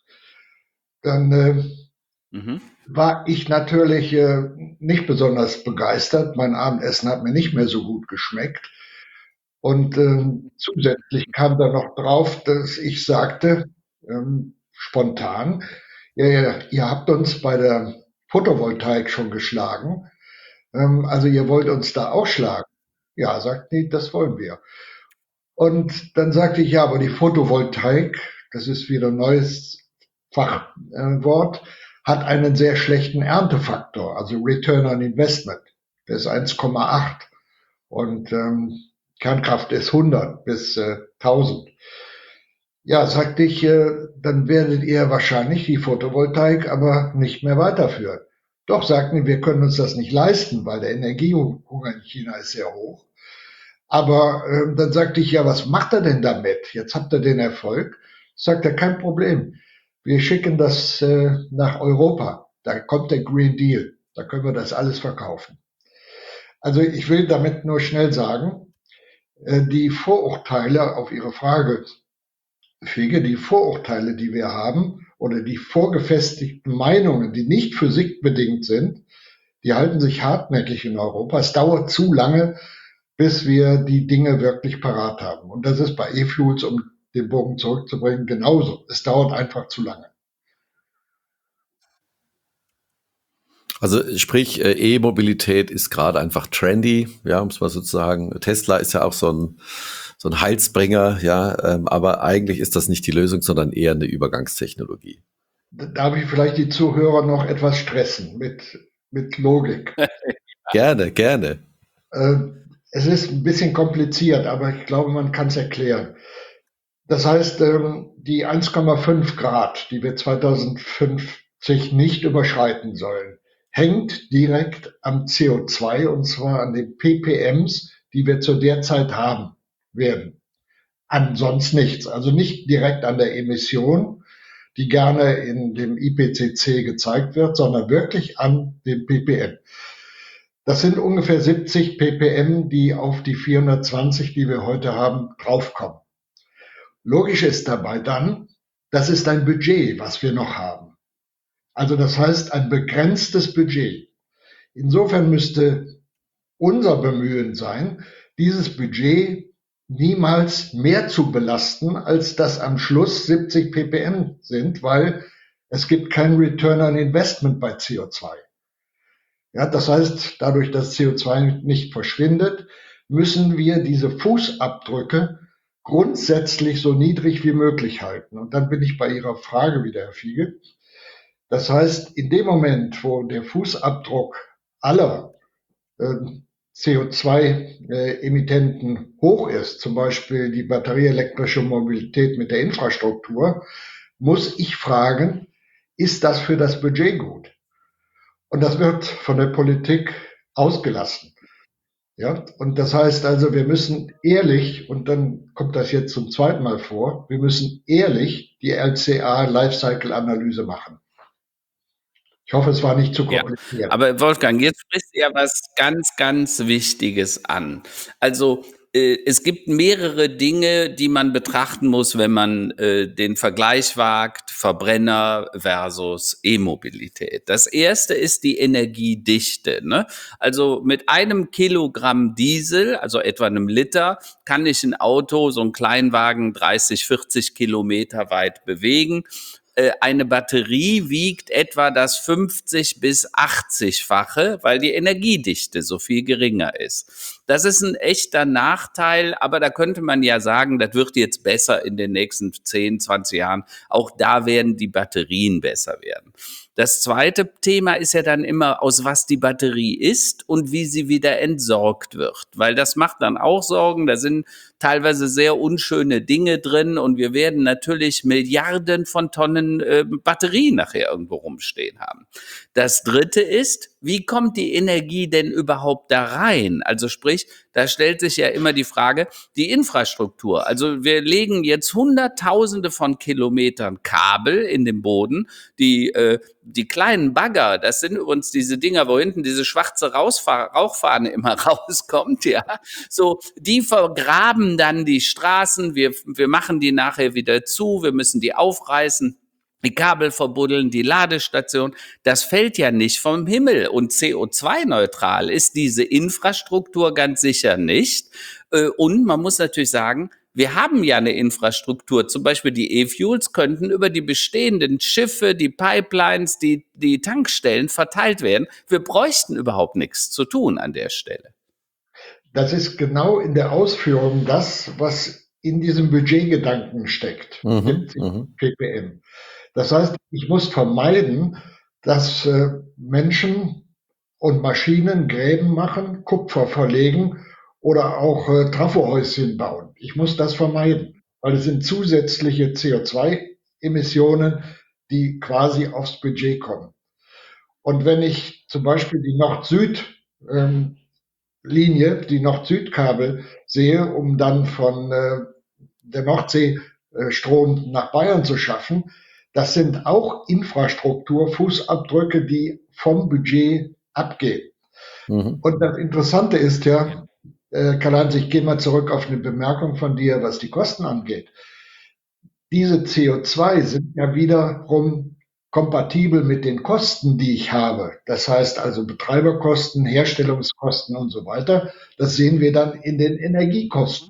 Dann äh, mhm. war ich natürlich äh, nicht besonders begeistert. Mein Abendessen hat mir nicht mehr so gut geschmeckt. Und ähm, zusätzlich kam da noch drauf, dass ich sagte, ähm, spontan, ja, ja, ihr habt uns bei der Photovoltaik schon geschlagen, ähm, also ihr wollt uns da auch schlagen. Ja, sagt die, das wollen wir. Und dann sagte ich, ja, aber die Photovoltaik, das ist wieder ein neues Fachwort, äh, hat einen sehr schlechten Erntefaktor, also Return on Investment. Der ist eins Komma acht. Und ähm, Kernkraft ist hundert bis äh, tausend. Ja, sagte ich, äh, dann werdet ihr wahrscheinlich die Photovoltaik aber nicht mehr weiterführen. Doch, sagten die, wir können uns das nicht leisten, weil der Energiehunger in China ist sehr hoch. Aber äh, dann sagte ich, ja, was macht er denn damit? Jetzt habt ihr den Erfolg. Sagt er, kein Problem. Wir schicken das äh, nach Europa. Da kommt der Green Deal. Da können wir das alles verkaufen. Also ich will damit nur schnell sagen, die Vorurteile auf Ihre Frage, Fege, die Vorurteile, die wir haben oder die vorgefestigten Meinungen, die nicht physikbedingt sind, die halten sich hartnäckig in Europa. Es dauert zu lange, bis wir die Dinge wirklich parat haben. Und das ist bei E-Fuels, um den Bogen zurückzubringen, genauso. Es dauert einfach zu lange. Also sprich, E-Mobilität ist gerade einfach trendy, ja, um es mal so zu sagen. Tesla ist ja auch so ein, so ein Heilsbringer, ja, ähm, aber eigentlich ist das nicht die Lösung, sondern eher eine Übergangstechnologie. Darf ich vielleicht die Zuhörer noch etwas stressen mit, mit Logik? Gerne, gerne. Äh, es ist ein bisschen kompliziert, aber ich glaube, man kann es erklären. Das heißt, ähm, die eins Komma fünf Grad, die wir zweitausendfünfzig nicht überschreiten sollen, hängt direkt am C O zwei und zwar an den P P Ms, die wir zu der Zeit haben werden. Ansonsten nichts. Also nicht direkt an der Emission, die gerne in dem I P C C gezeigt wird, sondern wirklich an dem P P M. Das sind ungefähr siebzig P P M, die auf die vierhundertzwanzig, die wir heute haben, draufkommen. Logisch ist dabei dann, das ist ein Budget, was wir noch haben. Also das heißt ein begrenztes Budget. Insofern müsste unser Bemühen sein, dieses Budget niemals mehr zu belasten, als das am Schluss siebzig P P M sind, weil es gibt kein Return on Investment bei C O zwei. Ja, das heißt, dadurch, dass C O zwei nicht verschwindet, müssen wir diese Fußabdrücke grundsätzlich so niedrig wie möglich halten. Und dann bin ich bei Ihrer Frage wieder, Herr Fiege. Das heißt, in dem Moment, wo der Fußabdruck aller äh, C O zwei Emittenten hoch ist, zum Beispiel die batterieelektrische Mobilität mit der Infrastruktur, muss ich fragen, ist das für das Budget gut? Und das wird von der Politik ausgelassen. Ja, und das heißt also, wir müssen ehrlich, und dann kommt das jetzt zum zweiten Mal vor, wir müssen ehrlich die L C A Lifecycle Analyse machen. Ich hoffe, es war nicht zu kompliziert. Ja, aber Wolfgang, jetzt sprichst du ja was ganz, ganz Wichtiges an. Also äh, es gibt mehrere Dinge, die man betrachten muss, wenn man äh, den Vergleich wagt, Verbrenner versus E-Mobilität. Das erste ist die Energiedichte. Ne? Also mit einem Kilogramm Diesel, also etwa einem Liter, kann ich ein Auto, so ein Kleinwagen, dreißig, vierzig Kilometer weit bewegen. Eine Batterie wiegt etwa das fünfzig bis achtzig-fache, weil die Energiedichte so viel geringer ist. Das ist ein echter Nachteil, aber da könnte man ja sagen, das wird jetzt besser in den nächsten zehn, zwanzig Jahren. Auch da werden die Batterien besser werden. Das zweite Thema ist ja dann immer, aus was die Batterie ist und wie sie wieder entsorgt wird, weil das macht dann auch Sorgen. Da sind teilweise sehr unschöne Dinge drin und wir werden natürlich Milliarden von Tonnen äh, Batterien nachher irgendwo rumstehen haben. Das dritte ist, wie kommt die Energie denn überhaupt da rein? Also sprich, da stellt sich ja immer die Frage, die Infrastruktur. Also wir legen jetzt Hunderttausende von Kilometern Kabel in den Boden, die äh, die kleinen Bagger, das sind übrigens diese Dinger, wo hinten diese schwarze Rausfahr- Rauchfahne immer rauskommt, ja, so, die vergraben dann die Straßen, wir, wir machen die nachher wieder zu, wir müssen die aufreißen, die Kabel verbuddeln, die Ladestation, das fällt ja nicht vom Himmel und C O zwei neutral ist diese Infrastruktur ganz sicher nicht. Und man muss natürlich sagen, wir haben ja eine Infrastruktur, zum Beispiel die E-Fuels könnten über die bestehenden Schiffe, die Pipelines, die, die Tankstellen verteilt werden. Wir bräuchten überhaupt nichts zu tun an der Stelle. Das ist genau in der Ausführung das, was in diesem Budgetgedanken steckt, Mhm, siebzig mhm. ppm. Das heißt, ich muss vermeiden, dass äh, Menschen und Maschinen Gräben machen, Kupfer verlegen oder auch äh, Trafohäuschen bauen. Ich muss das vermeiden, weil es sind zusätzliche C O zwei Emissionen, die quasi aufs Budget kommen. Und wenn ich zum Beispiel die Nord-Süd ähm, Linie, die Nord-Süd-Kabel sehe, um dann von äh, der Nordsee äh, Strom nach Bayern zu schaffen, das sind auch Infrastruktur-Fußabdrücke, die vom Budget abgehen. Mhm. Und das Interessante ist ja, äh, Karl-Heinz, ich gehe mal zurück auf eine Bemerkung von dir, was die Kosten angeht. Diese C O zwei sind ja wiederum kompatibel mit den Kosten, die ich habe. Das heißt also Betreiberkosten, Herstellungskosten und so weiter. Das sehen wir dann in den Energiekosten.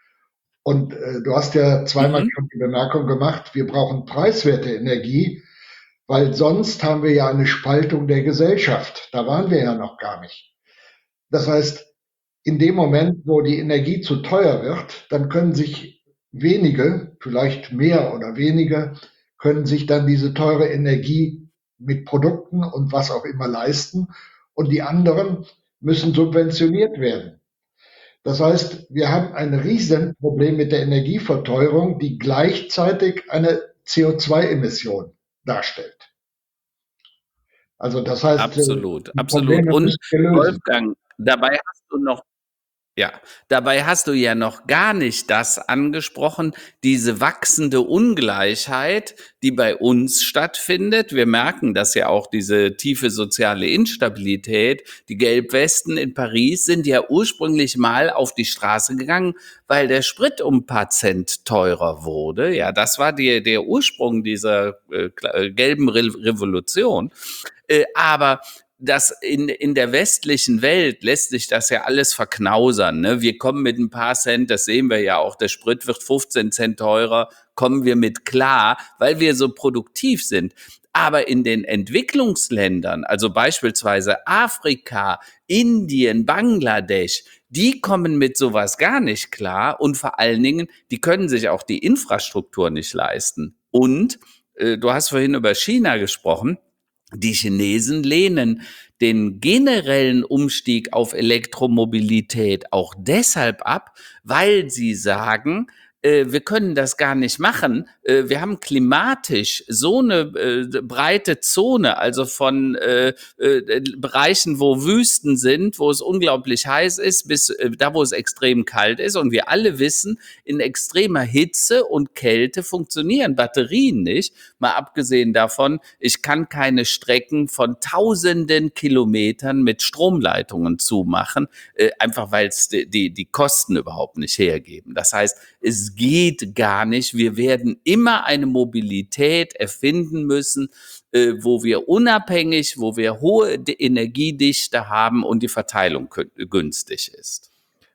Und äh, du hast ja zweimal mhm. schon die Bemerkung gemacht, wir brauchen preiswerte Energie, weil sonst haben wir ja eine Spaltung der Gesellschaft. Da waren wir ja noch gar nicht. Das heißt, in dem Moment, wo die Energie zu teuer wird, dann können sich wenige, vielleicht mehr oder weniger, können sich dann diese teure Energie mit Produkten und was auch immer leisten. Und die anderen müssen subventioniert werden. Das heißt, wir haben ein Riesenproblem mit der Energieverteuerung, die gleichzeitig eine C O zwei Emission darstellt. Also das heißt, absolut, absolut. Und Wolfgang, dabei hast du noch Ja, dabei hast du ja noch gar nicht das angesprochen, diese wachsende Ungleichheit, die bei uns stattfindet. Wir merken das ja auch, diese tiefe soziale Instabilität. Die Gelbwesten in Paris sind ja ursprünglich mal auf die Straße gegangen, weil der Sprit um ein paar Cent teurer wurde. Ja, das war die, der Ursprung dieser äh, gelben Re- Revolution. Äh, aber das in, in der westlichen Welt lässt sich das ja alles verknausern. Ne? Wir kommen mit ein paar Cent, das sehen wir ja auch, der Sprit wird fünfzehn Cent teurer, kommen wir mit klar, weil wir so produktiv sind. Aber in den Entwicklungsländern, also beispielsweise Afrika, Indien, Bangladesch, die kommen mit sowas gar nicht klar und vor allen Dingen, die können sich auch die Infrastruktur nicht leisten. Und äh, du hast vorhin über China gesprochen. Die Chinesen lehnen den generellen Umstieg auf Elektromobilität auch deshalb ab, weil sie sagen, äh, wir können das gar nicht machen. Äh, wir haben klimatisch so eine äh, breite Zone, also von äh, äh, Bereichen, wo Wüsten sind, wo es unglaublich heiß ist, bis äh, da, wo es extrem kalt ist. Und wir alle wissen, in extremer Hitze und Kälte funktionieren Batterien nicht. Mal abgesehen davon, ich kann keine Strecken von tausenden Kilometern mit Stromleitungen zumachen, äh, einfach weil es die, die, die Kosten überhaupt nicht hergeben. Das heißt, es geht gar nicht. Wir werden immer eine Mobilität erfinden müssen, äh, wo wir unabhängig, wo wir hohe Energiedichte haben und die Verteilung günstig ist.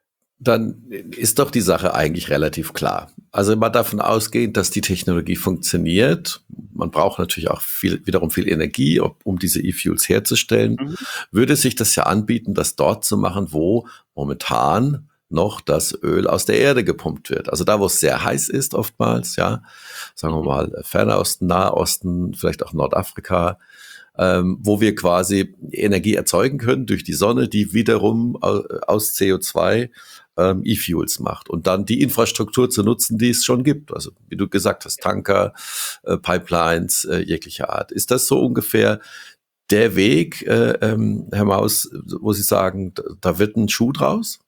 Dann ist doch die Sache eigentlich relativ klar. Also immer davon ausgehend, dass die Technologie funktioniert. Man braucht natürlich auch viel, wiederum viel Energie, um diese E-Fuels herzustellen. Mhm. Würde sich das ja anbieten, das dort zu machen, wo momentan noch das Öl aus der Erde gepumpt wird. Also da, wo es sehr heiß ist oftmals, ja, sagen wir mal Fernosten, Nahosten, vielleicht auch Nordafrika, ähm, wo wir quasi Energie erzeugen können durch die Sonne, die wiederum aus C O zwei ähm, E-Fuels macht und dann die Infrastruktur zu nutzen, die es schon gibt. Also wie du gesagt hast, Tanker, äh, Pipelines äh, jeglicher Art. Ist das so ungefähr der Weg, äh, ähm, Herr Maus, wo Sie sagen, da wird ein Schuh draus?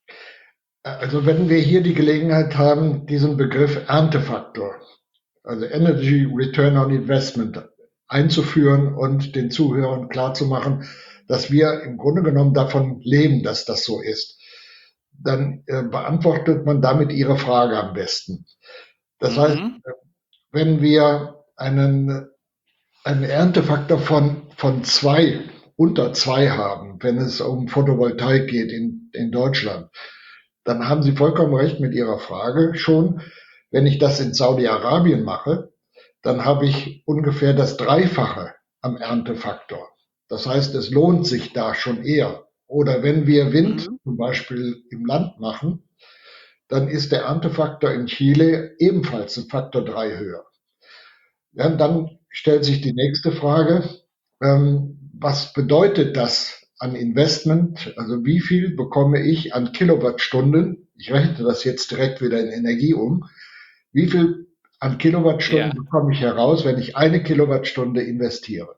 Also wenn wir hier die Gelegenheit haben, diesen Begriff Erntefaktor, also Energy Return on Investment, einzuführen und den Zuhörern klarzumachen, dass wir im Grunde genommen davon leben, dass das so ist, dann äh, beantwortet man damit Ihre Frage am besten. Das mhm. heißt, wenn wir einen, einen Erntefaktor von, von zwei, unter zwei haben, wenn es um Photovoltaik geht in, in Deutschland, dann haben Sie vollkommen recht mit Ihrer Frage schon. Wenn ich das in Saudi-Arabien mache, dann habe ich ungefähr das Dreifache am Erntefaktor. Das heißt, es lohnt sich da schon eher. Oder wenn wir Wind mhm. zum Beispiel im Land machen, dann ist der Erntefaktor in Chile ebenfalls ein Faktor drei höher. Ja, dann stellt sich die nächste Frage, ähm, was bedeutet das an Investment, also wie viel bekomme ich an Kilowattstunden, ich rechne das jetzt direkt wieder in Energie um, wie viel an Kilowattstunden ja. bekomme ich heraus, wenn ich eine Kilowattstunde investiere.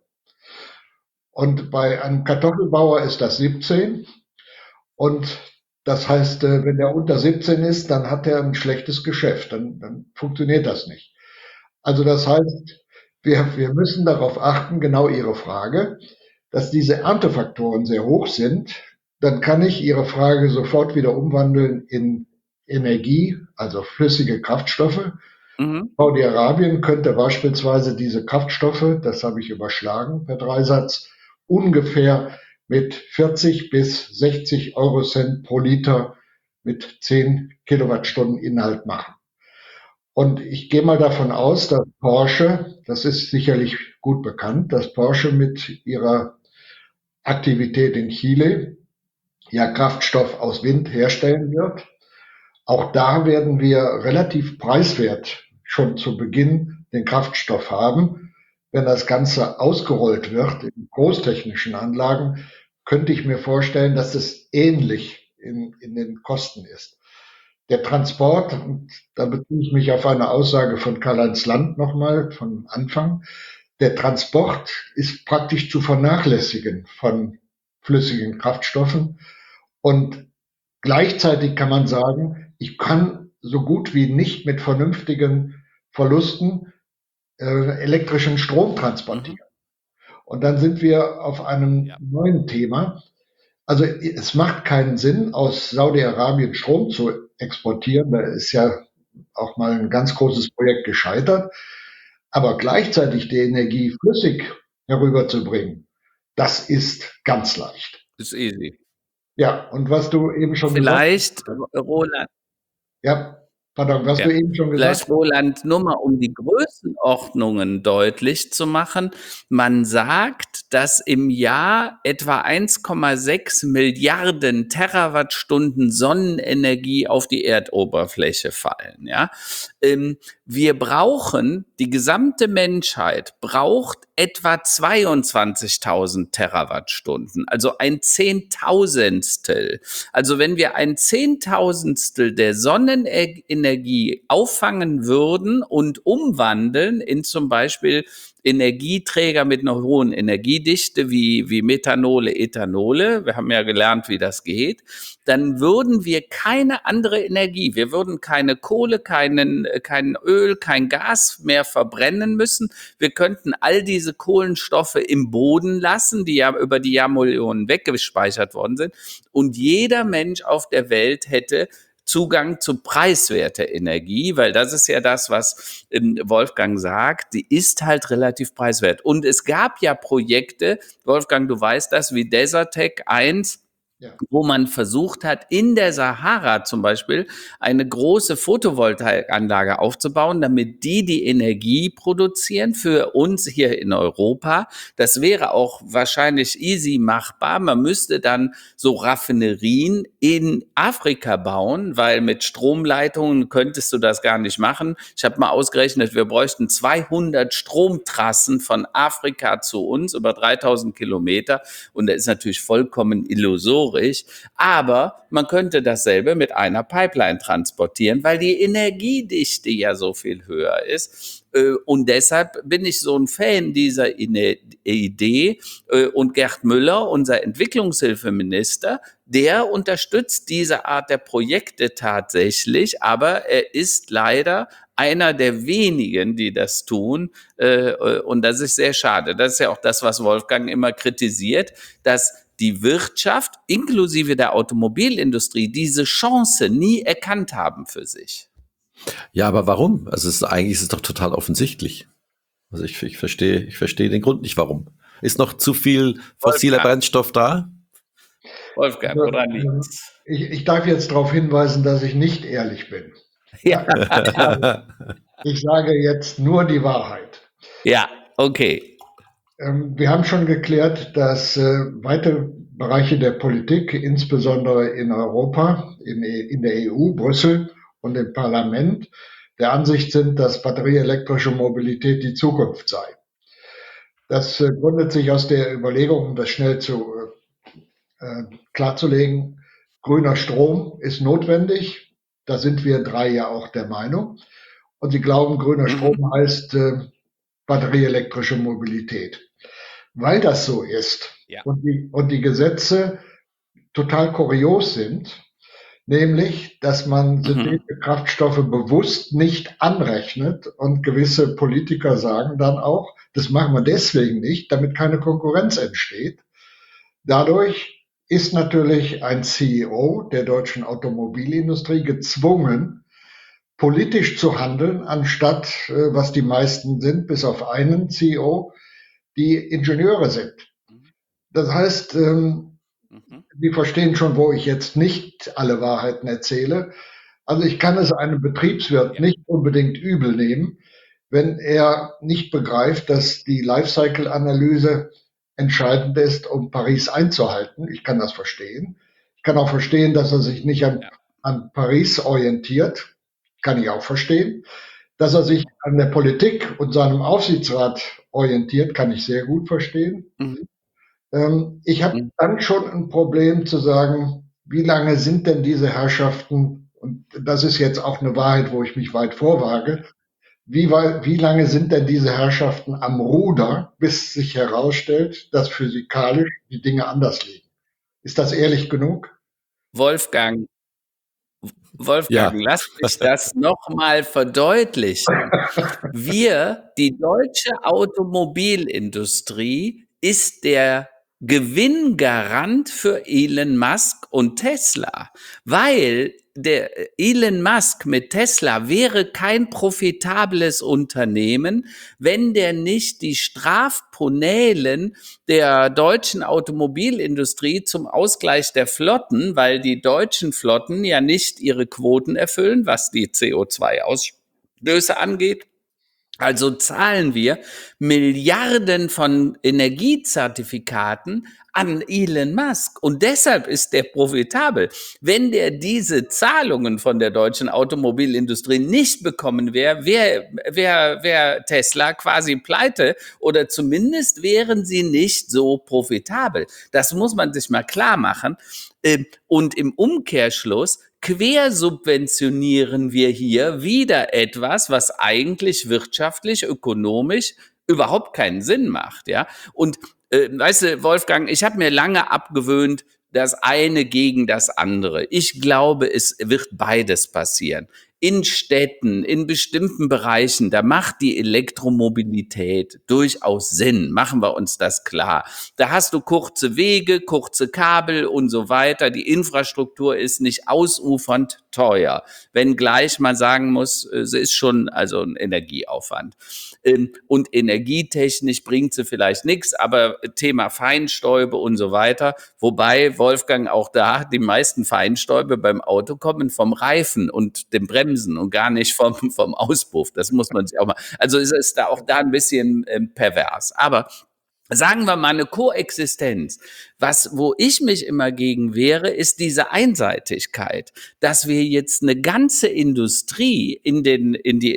Und bei einem Kartoffelbauer ist das siebzehn und das heißt, wenn der unter siebzehn ist, dann hat er ein schlechtes Geschäft, dann, dann funktioniert das nicht. Also das heißt, wir, wir müssen darauf achten, genau Ihre Frage, dass diese Erntefaktoren sehr hoch sind, dann kann ich Ihre Frage sofort wieder umwandeln in Energie, also flüssige Kraftstoffe. Mhm. Saudi-Arabien könnte beispielsweise diese Kraftstoffe, das habe ich überschlagen per Dreisatz, ungefähr mit vierzig bis sechzig Eurocent pro Liter mit zehn Kilowattstunden Inhalt machen. Und ich gehe mal davon aus, dass Porsche, das ist sicherlich gut bekannt, dass Porsche mit ihrer Aktivität in Chile ja Kraftstoff aus Wind herstellen wird. Auch da werden wir relativ preiswert schon zu Beginn den Kraftstoff haben. Wenn das Ganze ausgerollt wird in großtechnischen Anlagen, könnte ich mir vorstellen, dass es ähnlich in, in den Kosten ist. Der Transport, und da beziehe ich mich auf eine Aussage von Karl-Heinz Land nochmal von Anfang, der Transport ist praktisch zu vernachlässigen von flüssigen Kraftstoffen. Und gleichzeitig kann man sagen, ich kann so gut wie nicht mit vernünftigen Verlusten äh, elektrischen Strom transportieren. Und dann sind wir auf einem ja. neuen Thema. Also es macht keinen Sinn, aus Saudi-Arabien Strom zu exportieren. Da ist ja auch mal ein ganz großes Projekt gescheitert. Aber gleichzeitig die Energie flüssig herüberzubringen, Das ist ganz leicht. Ist easy. Ja, und was du eben schon Vielleicht, gesagt hast. Roland, Ja, pardon, was ja, du eben schon gesagt vielleicht, Roland, nur mal um die Größenordnungen deutlich zu machen. Man sagt, dass im Jahr etwa eins Komma sechs Milliarden Terawattstunden Sonnenenergie auf die Erdoberfläche fallen. Ja, ähm, wir brauchen, die gesamte Menschheit braucht etwa zweiundzwanzigtausend Terawattstunden, also ein Zehntausendstel. Also wenn wir ein Zehntausendstel der Sonnenenergie auffangen würden und umwandeln in zum Beispiel Energieträger mit einer hohen Energiedichte wie, wie Methanole, Ethanole, wir haben ja gelernt, wie das geht, dann würden wir keine andere Energie, wir würden keine Kohle, keinen, kein Öl, kein Gas mehr verbrennen müssen. Wir könnten all diese Kohlenstoffe im Boden lassen, die ja über die Jahrmillionen weggespeichert worden sind. Und jeder Mensch auf der Welt hätte Zugang zu preiswerter Energie, weil das ist ja das, was ähm, Wolfgang sagt, die ist halt relativ preiswert. Und es gab ja Projekte, Wolfgang, du weißt das, wie Desertec eins, Ja. wo man versucht hat, in der Sahara zum Beispiel eine große Photovoltaikanlage aufzubauen, damit die die Energie produzieren für uns hier in Europa. Das wäre auch wahrscheinlich easy machbar. Man müsste dann so Raffinerien in Afrika bauen, weil mit Stromleitungen könntest du das gar nicht machen. Ich habe mal ausgerechnet, wir bräuchten zweihundert Stromtrassen von Afrika zu uns, über dreitausend Kilometer. Und das ist natürlich vollkommen illusorisch. Aber man könnte dasselbe mit einer Pipeline transportieren, weil die Energiedichte ja so viel höher ist. Und deshalb bin ich so ein Fan dieser Idee. Und Gerd Müller, unser Entwicklungshilfeminister, der unterstützt diese Art der Projekte tatsächlich, aber er ist leider einer der wenigen, die das tun. Und das ist sehr schade. Das ist ja auch das, was Wolfgang immer kritisiert, dass die Wirtschaft inklusive der Automobilindustrie diese Chance nie erkannt haben für sich. Ja, aber warum? Also es ist, eigentlich ist es doch total offensichtlich. Also ich, ich verstehe, ich verstehe den Grund nicht, warum. Ist noch zu viel fossiler Wolfgang. Brennstoff da? Wolfgang, Also, woran liegt's? ich, ich darf jetzt darauf hinweisen, dass ich nicht ehrlich bin. Ja, Ich sage jetzt nur die Wahrheit. ja, okay. Ähm, Wir haben schon geklärt, dass äh, weite Bereiche der Politik, insbesondere in Europa, in, E- in der E U, Brüssel und im Parlament, der Ansicht sind, dass batterieelektrische Mobilität die Zukunft sei. Das äh, gründet sich aus der Überlegung, um das schnell zu äh, klarzulegen, grüner Strom ist notwendig. Da sind wir drei ja auch der Meinung. Und sie glauben, grüner Mhm. Strom heißt äh, batterieelektrische Mobilität. Weil das so ist Ja. und, die, und die Gesetze total kurios sind, nämlich, dass man synthetische Kraftstoffe bewusst nicht anrechnet und gewisse Politiker sagen dann auch, das machen wir deswegen nicht, damit keine Konkurrenz entsteht. Dadurch ist natürlich ein C E O der deutschen Automobilindustrie gezwungen, politisch zu handeln, anstatt, äh, was die meisten sind, bis auf einen C E O, die Ingenieure sind. Das heißt, ähm, Mhm. die verstehen schon, wo ich jetzt nicht alle Wahrheiten erzähle. Also ich kann es einem Betriebswirt Ja. nicht unbedingt übel nehmen, wenn er nicht begreift, dass die Lifecycle-Analyse entscheidend ist, um Paris einzuhalten. Ich kann das verstehen. Ich kann auch verstehen, dass er sich nicht an, Ja. an Paris orientiert. Kann ich auch verstehen. Dass er sich an der Politik und seinem Aufsichtsrat orientiert, kann ich sehr gut verstehen. Mhm. Ähm, ich habe Mhm. dann schon ein Problem zu sagen, wie lange sind denn diese Herrschaften, und das ist jetzt auch eine Wahrheit, wo ich mich weit vorwage, wie, wei- wie lange sind denn diese Herrschaften am Ruder, bis sich herausstellt, dass physikalisch die Dinge anders liegen? Ist das ehrlich genug? Wolfgang, Wolfgang, Ja. lass mich das nochmal verdeutlichen. Wir, die deutsche Automobilindustrie, ist der Gewinngarant für Elon Musk und Tesla, weil der Elon Musk mit Tesla wäre kein profitables Unternehmen, wenn der nicht die Strafponelen der deutschen Automobilindustrie zum Ausgleich der Flotten, weil die deutschen Flotten ja nicht ihre Quoten erfüllen, was die C O zwei Ausstöße angeht. Also zahlen wir Milliarden von Energiezertifikaten an Elon Musk. Und deshalb ist der profitabel. Wenn der diese Zahlungen von der deutschen Automobilindustrie nicht bekommen wäre, wäre wär, wär Tesla quasi pleite oder zumindest wären sie nicht so profitabel. Das muss man sich mal klar machen. Und im Umkehrschluss quersubventionieren wir hier wieder etwas, was eigentlich wirtschaftlich, ökonomisch überhaupt keinen Sinn macht, ja. Und äh, weißt du, Wolfgang, ich habe mir lange abgewöhnt, das eine gegen das andere. Ich glaube, es wird beides passieren. In Städten, in bestimmten Bereichen, da macht die Elektromobilität durchaus Sinn. Machen wir uns das klar. Da hast du kurze Wege, kurze Kabel und so weiter. Die Infrastruktur ist nicht ausufernd teuer. Wenngleich man sagen muss, sie ist schon also ein Energieaufwand. Und energietechnisch bringt sie vielleicht nichts, aber Thema Feinstäube und so weiter. Wobei, Wolfgang, auch da, die meisten Feinstäube beim Auto kommen vom Reifen und dem Bremsen und gar nicht vom, vom Auspuff. Das muss man sich auch mal, also es ist da auch da ein bisschen ähm, pervers. Aber sagen wir mal eine Koexistenz. Was, wo ich mich immer gegen wehre, ist diese Einseitigkeit, dass wir jetzt eine ganze Industrie in den, in die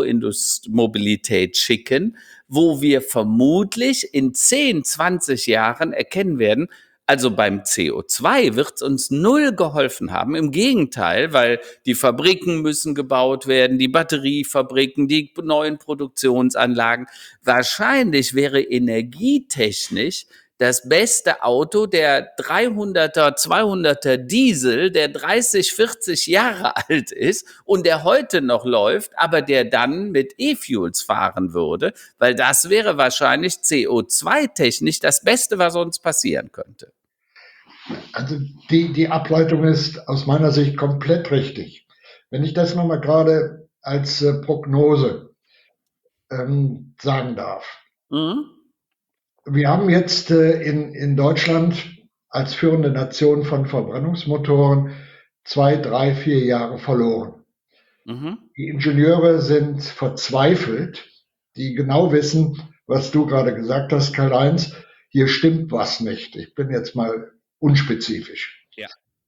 Elektromobilität schicken, wo wir vermutlich in zehn, zwanzig Jahren erkennen werden, also beim C O zwei wird es uns null geholfen haben. Im Gegenteil, weil die Fabriken müssen gebaut werden, die Batteriefabriken, die neuen Produktionsanlagen. Wahrscheinlich wäre energietechnisch das beste Auto der dreihunderter, zweihunderter Diesel, der dreißig, vierzig Jahre alt ist und der heute noch läuft, aber der dann mit E-Fuels fahren würde, weil das wäre wahrscheinlich C O zwei technisch das Beste, was uns passieren könnte. Also die, die Ableitung ist aus meiner Sicht komplett richtig. Wenn ich das nochmal gerade als äh, Prognose ähm, sagen darf. Mhm. Wir haben jetzt äh, in, in Deutschland als führende Nation von Verbrennungsmotoren zwei, drei, vier Jahre verloren. Mhm. Die Ingenieure sind verzweifelt, die genau wissen, was du gerade gesagt hast, Karl-Heinz, hier stimmt was nicht. Ich bin jetzt mal unspezifisch. Ja.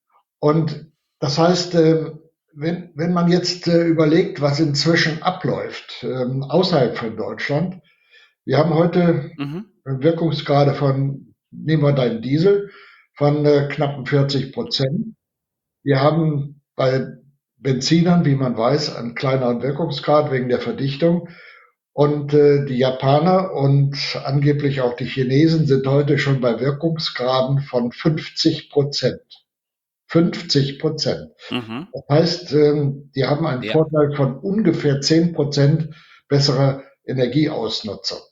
Und das heißt, wenn, wenn man jetzt überlegt, was inzwischen abläuft, außerhalb von Deutschland, wir haben heute mhm. Wirkungsgrade von, nehmen wir deinen Diesel, von knappen vierzig Prozent. Wir haben bei Benzinern, wie man weiß, einen kleineren Wirkungsgrad wegen der Verdichtung. Und äh, die Japaner und angeblich auch die Chinesen sind heute schon bei Wirkungsgraden von fünfzig Prozent. fünfzig Prozent. Mhm. Das heißt, ähm, die haben einen ja. Vorteil von ungefähr zehn Prozent besserer Energieausnutzung.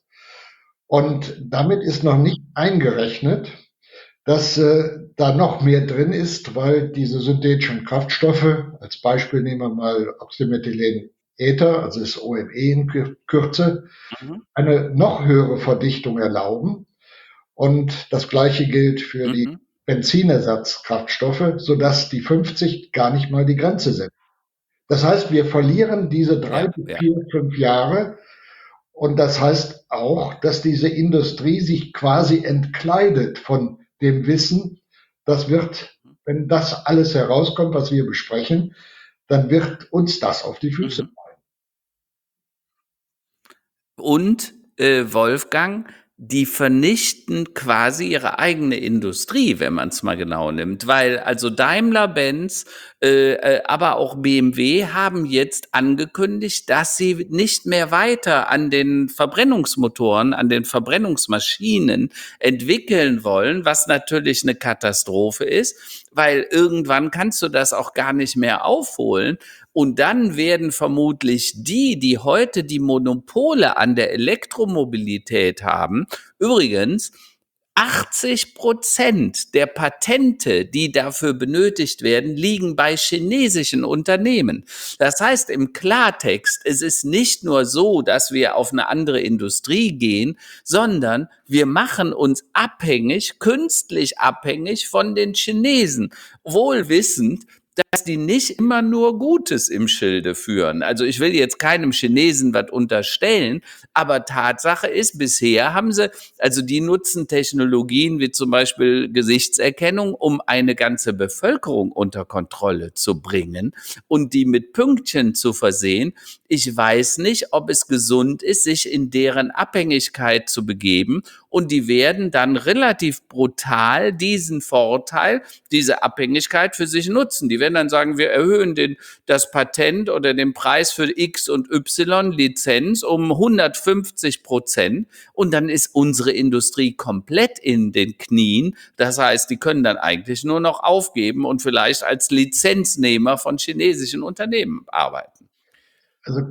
Und damit ist noch nicht eingerechnet, dass äh, da noch mehr drin ist, weil diese synthetischen Kraftstoffe, als Beispiel nehmen wir mal Oxymethylen Ether, also das O M E in Kürze, mhm. eine noch höhere Verdichtung erlauben. Und das Gleiche gilt für mhm. die Benzinersatzkraftstoffe, sodass die fünfzig gar nicht mal die Grenze sind. Das heißt, wir verlieren diese drei, ja, ja. vier, fünf Jahre. Und das heißt auch, dass diese Industrie sich quasi entkleidet von dem Wissen, das wird, wenn das alles herauskommt, was wir besprechen, dann wird uns das auf die Füße fallen. Und äh, Wolfgang, die vernichten quasi ihre eigene Industrie, wenn man es mal genau nimmt, weil also Daimler-Benz, äh, äh, aber auch B M W haben jetzt angekündigt, dass sie nicht mehr weiter an den Verbrennungsmotoren, an den Verbrennungsmaschinen entwickeln wollen, was natürlich eine Katastrophe ist, weil irgendwann kannst du das auch gar nicht mehr aufholen. Und dann werden vermutlich die, die heute die Monopole an der Elektromobilität haben, übrigens achtzig Prozent der Patente, die dafür benötigt werden, liegen bei chinesischen Unternehmen. Das heißt im Klartext, es ist nicht nur so, dass wir auf eine andere Industrie gehen, sondern wir machen uns abhängig, künstlich abhängig von den Chinesen, wohl wissend, dass die nicht immer nur Gutes im Schilde führen. Also ich will jetzt keinem Chinesen was unterstellen, aber Tatsache ist, bisher haben sie, also die nutzen Technologien wie zum Beispiel Gesichtserkennung, um eine ganze Bevölkerung unter Kontrolle zu bringen und die mit Pünktchen zu versehen. Ich weiß nicht, ob es gesund ist, sich in deren Abhängigkeit zu begeben, und die werden dann relativ brutal diesen Vorteil, diese Abhängigkeit für sich nutzen. Die werden dann sagen, wir erhöhen den, das Patent oder den Preis für X und Y Lizenz um hundertfünfzig Prozent, und dann ist unsere Industrie komplett in den Knien. Das heißt, die können dann eigentlich nur noch aufgeben und vielleicht als Lizenznehmer von chinesischen Unternehmen arbeiten. Also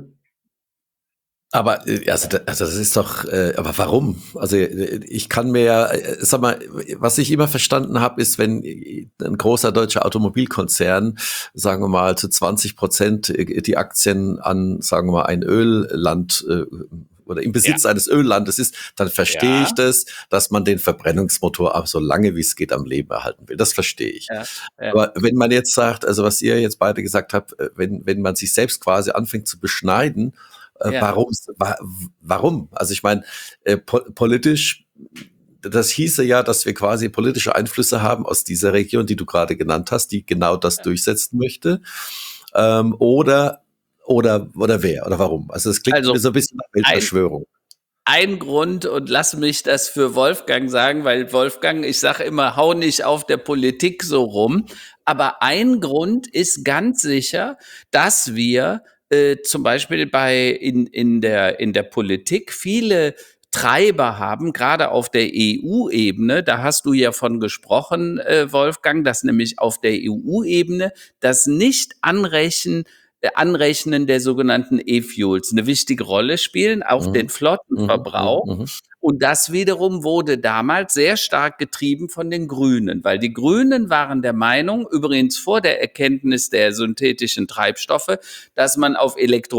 Aber äh, also, da- also das ist doch, äh, aber warum? Also äh, ich kann mir ja, äh, sag mal, was ich immer verstanden habe, ist, wenn ein großer deutscher Automobilkonzern, sagen wir mal, zu zwanzig Prozent die Aktien an, sagen wir mal, ein Ölland äh, oder im Besitz Ja. eines Öllandes ist, dann verstehe Ja. ich das, dass man den Verbrennungsmotor auch so lange wie es geht am Leben erhalten will. Das verstehe ich. Ja, ja. Aber wenn man jetzt sagt, also was ihr jetzt beide gesagt habt, äh, wenn, wenn man sich selbst quasi anfängt zu beschneiden, äh, Ja. warum, wa, warum? Also ich meine, äh, po politisch, das hieße ja, dass wir quasi politische Einflüsse haben aus dieser Region, die du gerade genannt hast, die genau das Ja. durchsetzen möchte. Ähm, oder, oder, oder wer, oder warum? Also es klingt Also, mir so ein bisschen nach Weltverschwörung. Ein Grund, und lass mich das für Wolfgang sagen, weil Wolfgang, ich sage immer, hau nicht auf der Politik so rum, aber ein Grund ist ganz sicher, dass wir äh, zum Beispiel bei in, in, der, in der Politik viele Treiber haben, gerade auf der E U-Ebene, da hast du ja von gesprochen, äh, Wolfgang, dass nämlich auf der E U-Ebene das Nicht-Anrechnen äh, Anrechnen der sogenannten E-Fuels eine wichtige Rolle spielen, auch Mhm. den Mhm, Flottenverbrauch. mhm, mhm. Und das wiederum wurde damals sehr stark getrieben von den Grünen, weil die Grünen waren der Meinung, übrigens vor der Erkenntnis der synthetischen Treibstoffe, dass man auf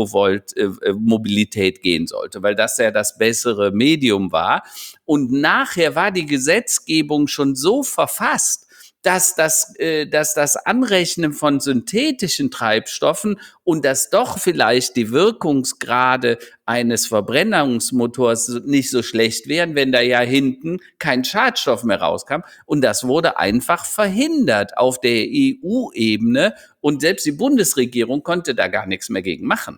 Elektromobilität gehen sollte, weil das ja das bessere Medium war. Und nachher war die Gesetzgebung schon so verfasst, dass das, äh, dass das Anrechnen von synthetischen Treibstoffen und dass doch vielleicht die Wirkungsgrade eines Verbrennungsmotors nicht so schlecht wären, wenn da ja hinten kein Schadstoff mehr rauskam. Und das wurde einfach verhindert auf der E U-Ebene, und selbst die Bundesregierung konnte da gar nichts mehr gegen machen.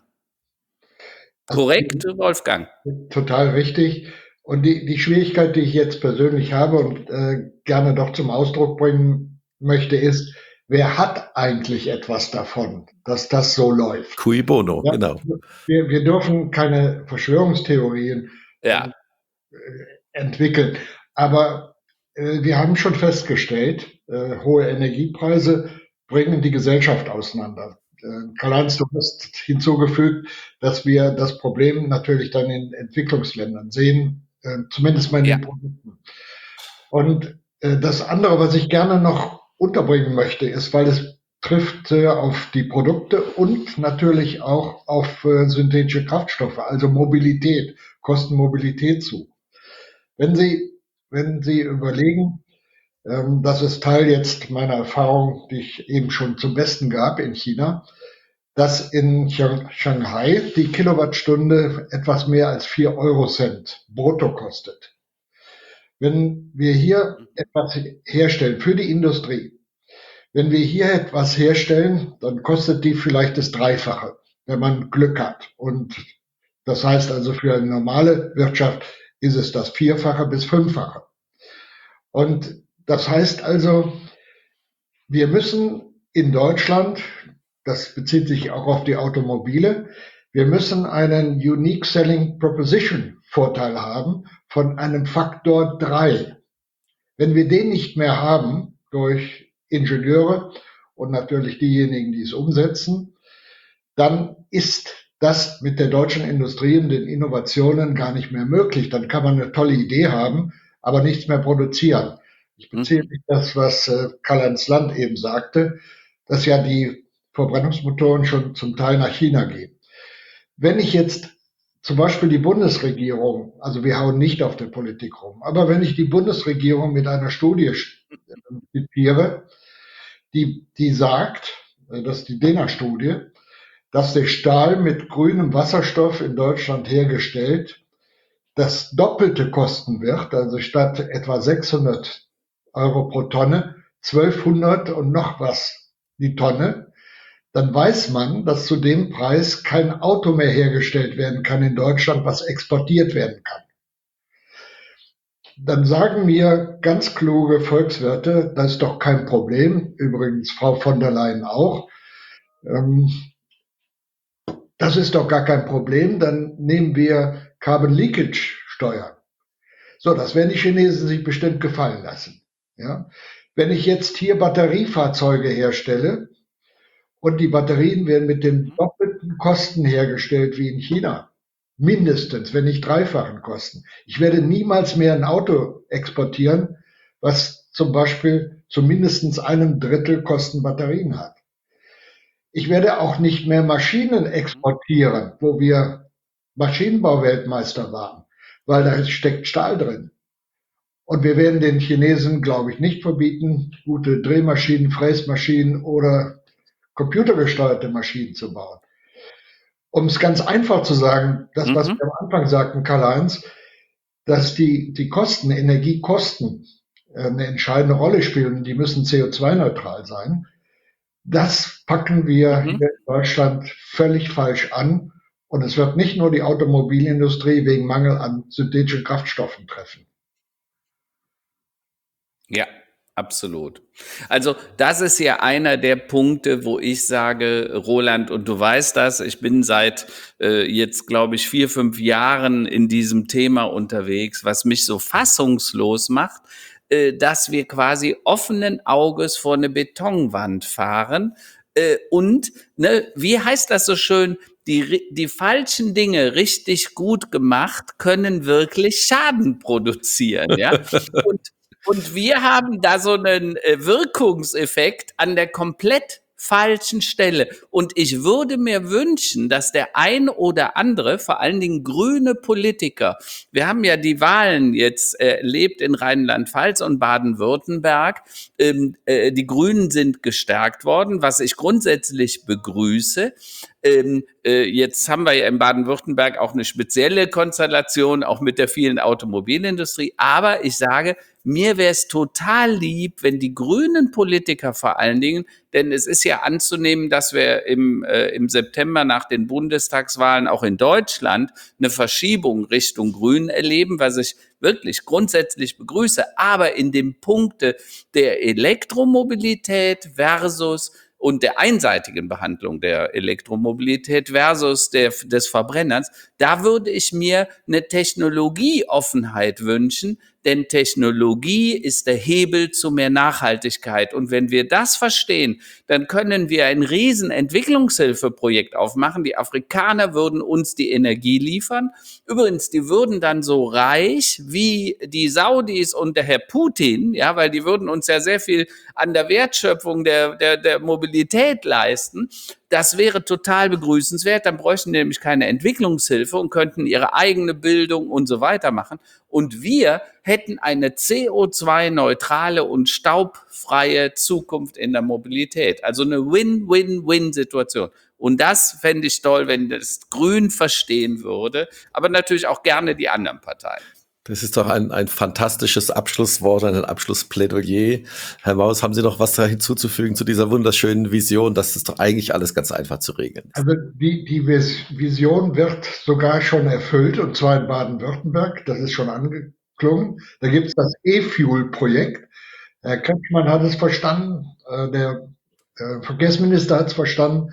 Also, Korrekt, Wolfgang? total richtig. Und die, die Schwierigkeit, die ich jetzt persönlich habe und äh, gerne doch zum Ausdruck bringen möchte, ist, wer hat eigentlich etwas davon, dass das so läuft? Cui bono, Ja, genau. wir, wir dürfen keine Verschwörungstheorien Ja, äh, entwickeln, aber äh, wir haben schon festgestellt, äh, hohe Energiepreise bringen die Gesellschaft auseinander. Äh, Karl-Heinz, du hast hinzugefügt, dass wir das Problem natürlich dann in Entwicklungsländern sehen, äh, zumindest mal in ja, den Produkten. Und äh, das andere, was ich gerne noch unterbringen möchte, ist, weil es trifft äh, auf die Produkte und natürlich auch auf äh, synthetische Kraftstoffe, also Mobilität, Kostenmobilität zu. Wenn Sie, wenn Sie überlegen, ähm, das ist Teil jetzt meiner Erfahrung, die ich eben schon zum Besten gab in China, dass in Chiang- Shanghai die Kilowattstunde etwas mehr als vier Euro Cent brutto kostet. Wenn wir hier etwas herstellen für die Industrie, wenn wir hier etwas herstellen, dann kostet die vielleicht das Dreifache, wenn man Glück hat. Und das heißt also, für eine normale Wirtschaft ist es das Vierfache bis Fünffache. Und das heißt also, wir müssen in Deutschland, das bezieht sich auch auf die Automobile, wir müssen einen Unique Selling Proposition Vorteil haben von einem Faktor drei. Wenn wir den nicht mehr haben durch Ingenieure und natürlich diejenigen, die es umsetzen, dann ist das mit der deutschen Industrie und den Innovationen gar nicht mehr möglich. Dann kann man eine tolle Idee haben, aber nichts mehr produzieren. Ich beziehe mich auf das, was äh, Karl-Heinz Land eben sagte, dass ja die Verbrennungsmotoren schon zum Teil nach China gehen. Wenn ich jetzt zum Beispiel die Bundesregierung, also wir hauen nicht auf der Politik rum, aber wenn ich die Bundesregierung mit einer Studie zitiere, die, die sagt, das ist die Dena-Studie, dass der Stahl mit grünem Wasserstoff in Deutschland hergestellt das Doppelte kosten wird, also statt etwa sechshundert Euro pro Tonne, zwölfhundert und noch was die Tonne, dann weiß man, dass zu dem Preis kein Auto mehr hergestellt werden kann in Deutschland, was exportiert werden kann. Dann sagen mir ganz kluge Volkswirte, das ist doch kein Problem, übrigens Frau von der Leyen auch, ähm, das ist doch gar kein Problem, dann nehmen wir Carbon Leakage Steuer. So, das werden die Chinesen sich bestimmt gefallen lassen. Ja? Wenn ich jetzt hier Batteriefahrzeuge herstelle und die Batterien werden mit den doppelten Kosten hergestellt wie in China, mindestens, wenn nicht dreifachen Kosten. Ich werde niemals mehr ein Auto exportieren, was zum Beispiel zu mindestens einem Drittel Kosten Batterien hat. Ich werde auch nicht mehr Maschinen exportieren, wo wir Maschinenbau-Weltmeister waren, weil da steckt Stahl drin. Und wir werden den Chinesen, glaube ich, nicht verbieten, gute Drehmaschinen, Fräsmaschinen oder computergesteuerte Maschinen zu bauen. Um es ganz einfach zu sagen, das, was mhm. wir am Anfang sagten, Karl-Heinz, dass die, die Kosten, Energiekosten äh, eine entscheidende Rolle spielen, die müssen C O zwei neutral sein. Das packen wir mhm. hier in Deutschland völlig falsch an. Und es wird nicht nur die Automobilindustrie wegen Mangel an synthetischen Kraftstoffen treffen. Ja, absolut. Also das ist ja einer der Punkte, wo ich sage, Roland, und du weißt das, ich bin seit äh, jetzt, glaube ich, vier, fünf Jahren in diesem Thema unterwegs, was mich so fassungslos macht, äh, dass wir quasi offenen Auges vor eine Betonwand fahren. Äh, und, ne, wie heißt das so schön, die, die falschen Dinge richtig gut gemacht können wirklich Schaden produzieren, ja. Und Und wir haben da so einen Wirkungseffekt an der komplett falschen Stelle. Und ich würde mir wünschen, dass der ein oder andere, vor allen Dingen grüne Politiker, wir haben ja die Wahlen jetzt erlebt in Rheinland-Pfalz und Baden-Württemberg, ähm, äh, die Grünen sind gestärkt worden, was ich grundsätzlich begrüße. Ähm, äh, jetzt haben wir ja in Baden-Württemberg auch eine spezielle Konstellation, auch mit der vielen Automobilindustrie. Aber ich sage, mir wäre es total lieb, wenn die grünen Politiker vor allen Dingen, denn es ist ja anzunehmen, dass wir im, äh, im September nach den Bundestagswahlen auch in Deutschland eine Verschiebung Richtung Grün erleben, was ich wirklich grundsätzlich begrüße. Aber in dem Punkte der Elektromobilität versus und der einseitigen Behandlung der Elektromobilität versus der, des Verbrenners, da würde ich mir eine Technologieoffenheit wünschen, denn Technologie ist der Hebel zu mehr Nachhaltigkeit. Und wenn wir das verstehen, dann können wir ein riesen Entwicklungshilfeprojekt aufmachen. Die Afrikaner würden uns die Energie liefern. Übrigens, die würden dann so reich wie die Saudis und der Herr Putin, ja, weil die würden uns ja sehr viel an der Wertschöpfung der, der, der Mobilität leisten. Das wäre total begrüßenswert. Dann bräuchten die nämlich keine Entwicklungshilfe und könnten ihre eigene Bildung und so weiter machen. Und wir hätten eine C O zwei neutrale und staubfreie Zukunft in der Mobilität. Also eine Win-Win-Win-Situation. Und das fände ich toll, wenn das Grün verstehen würde, aber natürlich auch gerne die anderen Parteien. Das ist doch ein, ein fantastisches Abschlusswort, ein Abschlussplädoyer. Herr Maus, haben Sie noch was da hinzuzufügen zu dieser wunderschönen Vision? Das ist doch eigentlich alles ganz einfach zu regeln. Also die, die Vision wird sogar schon erfüllt, und zwar in Baden-Württemberg. Das ist schon angeklungen. Da gibt es das E-Fuel-Projekt. Herr Kretschmann hat es verstanden, der Verkehrsminister hat es verstanden.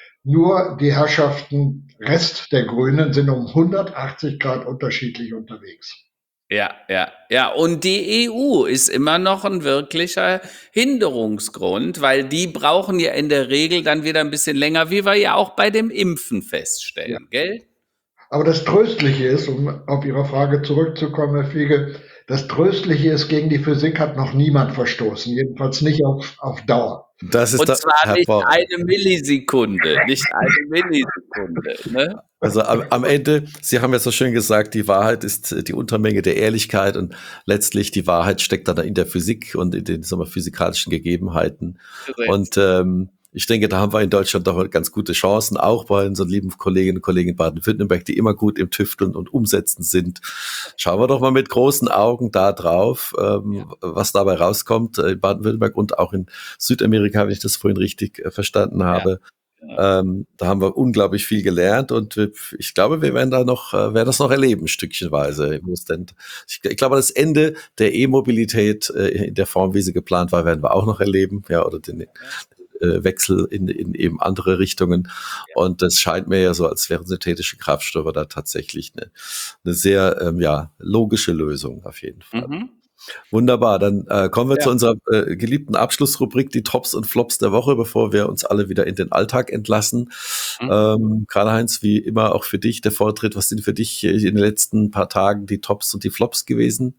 Nur die Herrschaften Rest der Grünen sind um hundertachtzig Grad unterschiedlich unterwegs. Ja, ja, ja. Und die E U ist immer noch ein wirklicher Hinderungsgrund, weil die brauchen ja in der Regel dann wieder ein bisschen länger, wie wir ja auch bei dem Impfen feststellen, ja. Gell? Aber das Tröstliche ist, um auf Ihre Frage zurückzukommen, Herr Fiege, Das Tröstliche ist, gegen die Physik hat noch niemand verstoßen, jedenfalls nicht auf, auf Dauer. Das ist Und das, zwar nicht hervorragend. eine Millisekunde, nicht eine Millisekunde. Ne? Also am, am Ende, Sie haben ja so schön gesagt, die Wahrheit ist die Untermenge der Ehrlichkeit und letztlich die Wahrheit steckt dann in der Physik und in den, sagen wir, physikalischen Gegebenheiten. Korrekt. Und ähm, ich denke, da haben wir in Deutschland doch ganz gute Chancen, auch bei unseren lieben Kolleginnen und Kollegen in Baden-Württemberg, die immer gut im Tüfteln und Umsetzen sind. Schauen wir doch mal mit großen Augen da drauf, ähm, ja. was dabei rauskommt in Baden-Württemberg und auch in Südamerika, wenn ich das vorhin richtig äh, verstanden habe. Ja. Ähm, da haben wir unglaublich viel gelernt und ich glaube, wir werden da noch, äh, werden das noch erleben, stückchenweise. Ich, ich glaube, das Ende der E-Mobilität äh, in der Form, wie sie geplant war, werden wir auch noch erleben, ja, oder den, Wechsel in, in eben andere Richtungen. Und das scheint mir ja so, als wären synthetische Kraftstoffe da tatsächlich eine, eine sehr ähm, ja, logische Lösung auf jeden Fall. Mhm. Wunderbar, dann äh, kommen wir ja. zu unserer äh, geliebten Abschlussrubrik, die Tops und Flops der Woche, bevor wir uns alle wieder in den Alltag entlassen. Mhm. Ähm, Karl-Heinz, wie immer auch für dich der Vortritt. Was sind für dich in den letzten paar Tagen die Tops und die Flops gewesen?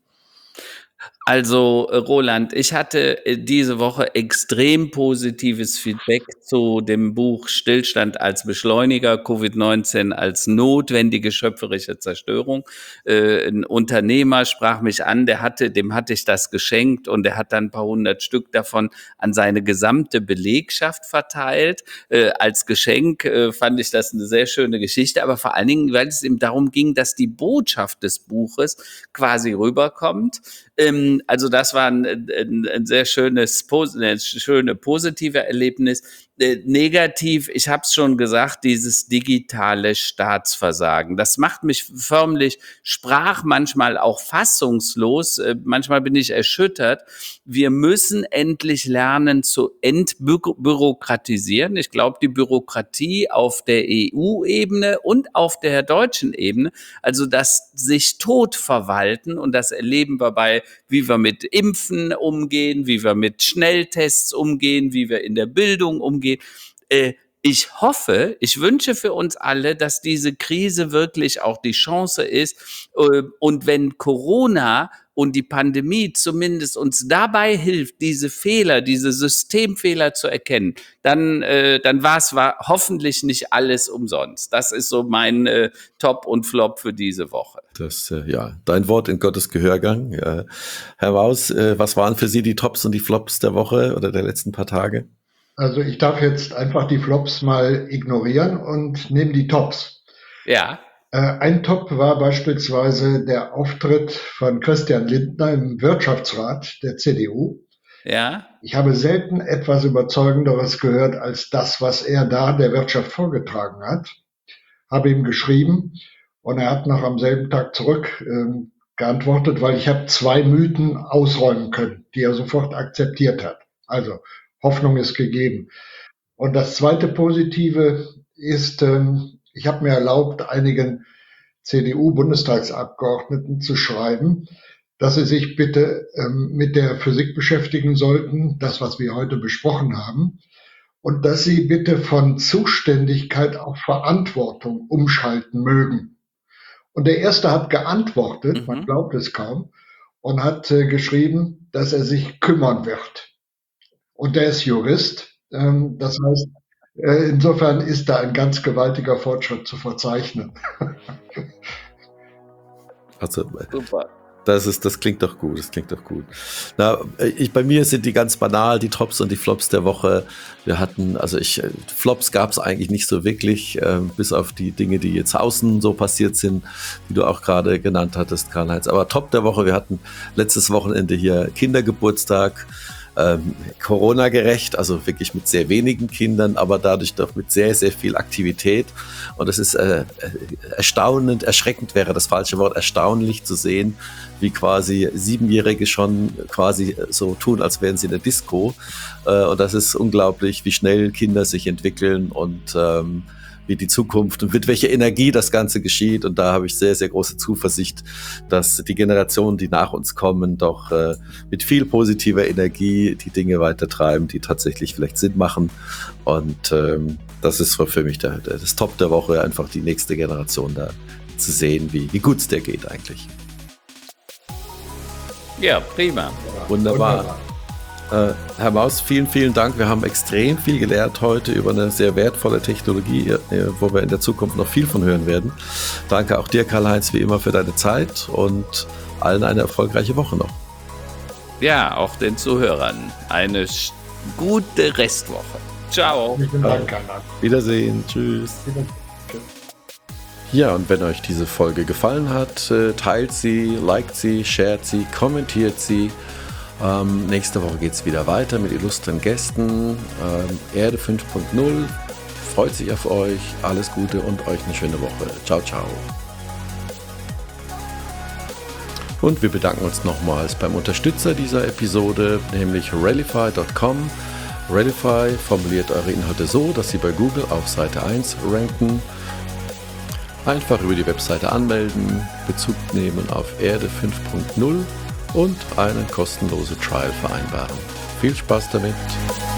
Also Roland, ich hatte diese Woche extrem positives Feedback zu dem Buch Stillstand als Beschleuniger, Covid neunzehn als notwendige schöpferische Zerstörung. Äh, ein Unternehmer sprach mich an, der hatte, dem hatte ich das geschenkt und der hat dann ein paar hundert Stück davon an seine gesamte Belegschaft verteilt. Äh, als Geschenk äh, fand ich das eine sehr schöne Geschichte, aber vor allen Dingen, weil es ihm darum ging, dass die Botschaft des Buches quasi rüberkommt. Ähm, Also das war ein, ein, ein sehr schönes, eine schöne positive Erlebnis. Äh, negativ, ich habe es schon gesagt, dieses digitale Staatsversagen. Das macht mich förmlich sprach, manchmal auch fassungslos. Äh, manchmal bin ich erschüttert. Wir müssen endlich lernen zu entbürokratisieren. Ich glaube, die Bürokratie auf der E U-Ebene und auf der deutschen Ebene, also das sich tot verwalten, und das erleben wir bei, wie wir mit Impfen umgehen, wie wir mit Schnelltests umgehen, wie wir in der Bildung umgehen. Ich hoffe, ich wünsche für uns alle, dass diese Krise wirklich auch die Chance ist. Und wenn Corona und die Pandemie zumindest uns dabei hilft, diese Fehler, diese Systemfehler zu erkennen, dann, äh, dann war es war hoffentlich nicht alles umsonst. Das ist so mein äh, Top und Flop für diese Woche. Das, äh, ja, dein Wort in Gottes Gehörgang. Äh, Herr Maus, äh, was waren für Sie die Tops und die Flops der Woche oder der letzten paar Tage? Also ich darf jetzt einfach die Flops mal ignorieren und nehme die Tops. Ja. Äh, ein Top war beispielsweise der Auftritt von Christian Lindner im Wirtschaftsrat der C D U. Ja. Ich habe selten etwas Überzeugenderes gehört als das, was er da der Wirtschaft vorgetragen hat. Habe ihm geschrieben und er hat noch am selben Tag zurück äh, geantwortet, weil ich habe zwei Mythen ausräumen können, die er sofort akzeptiert hat. Also Hoffnung ist gegeben. Und das zweite Positive ist, ähm, ich habe mir erlaubt, einigen C D U-Bundestagsabgeordneten zu schreiben, dass sie sich bitte ähm, mit der Physik beschäftigen sollten, das, was wir heute besprochen haben, und dass sie bitte von Zuständigkeit auf Verantwortung umschalten mögen. Und der Erste hat geantwortet, mhm. man glaubt es kaum, und hat äh, geschrieben, dass er sich kümmern wird. Und der ist Jurist. Ähm, das heißt, äh, insofern ist da ein ganz gewaltiger Fortschritt zu verzeichnen. Also, super. Das ist, das klingt doch gut, das klingt doch gut. Na, ich, bei mir sind die ganz banal, die Tops und die Flops der Woche. Wir hatten, also ich, Flops gab es eigentlich nicht so wirklich, äh, bis auf die Dinge, die jetzt außen so passiert sind, die du auch gerade genannt hattest, Karl-Heinz. Aber Top der Woche, wir hatten letztes Wochenende hier Kindergeburtstag. Ähm, Corona-gerecht, also wirklich mit sehr wenigen Kindern, aber dadurch doch mit sehr, sehr viel Aktivität. Und es ist äh, erstaunend, erschreckend wäre das falsche Wort, erstaunlich zu sehen, wie quasi Siebenjährige schon quasi so tun, als wären sie in der Disco. Äh, und das ist unglaublich, wie schnell Kinder sich entwickeln und ähm, wie die Zukunft und mit welcher Energie das Ganze geschieht. Und da habe ich sehr, sehr große Zuversicht, dass die Generationen, die nach uns kommen, doch äh, mit viel positiver Energie die Dinge weitertreiben, die tatsächlich vielleicht Sinn machen. Und ähm, das ist für mich der, der, das Top der Woche, einfach die nächste Generation da zu sehen, wie, wie gut es der geht eigentlich. Ja, prima. Wunderbar. Äh, Herr Maus, vielen, vielen Dank. Wir haben extrem viel gelernt heute über eine sehr wertvolle Technologie, äh, wo wir in der Zukunft noch viel von hören werden. Danke auch dir, Karl-Heinz, wie immer für deine Zeit und allen eine erfolgreiche Woche noch. Ja, auch den Zuhörern eine sch- gute Restwoche. Ciao. Vielen Dank, Karl. Wiedersehen. Tschüss. Ja, und wenn euch diese Folge gefallen hat, äh, teilt sie, liked sie, shared sie, kommentiert sie. Ähm, nächste Woche geht es wieder weiter mit illustren Gästen. Ähm, Erde fünf Punkt null freut sich auf euch. Alles Gute und euch eine schöne Woche. Ciao, ciao. Und wir bedanken uns nochmals beim Unterstützer dieser Episode, nämlich Relify Punkt com. Relify formuliert eure Inhalte so, dass sie bei Google auf Seite eins ranken. Einfach über die Webseite anmelden, Bezug nehmen auf Erde fünf Punkt null und eine kostenlose Trial vereinbaren. Viel Spaß damit!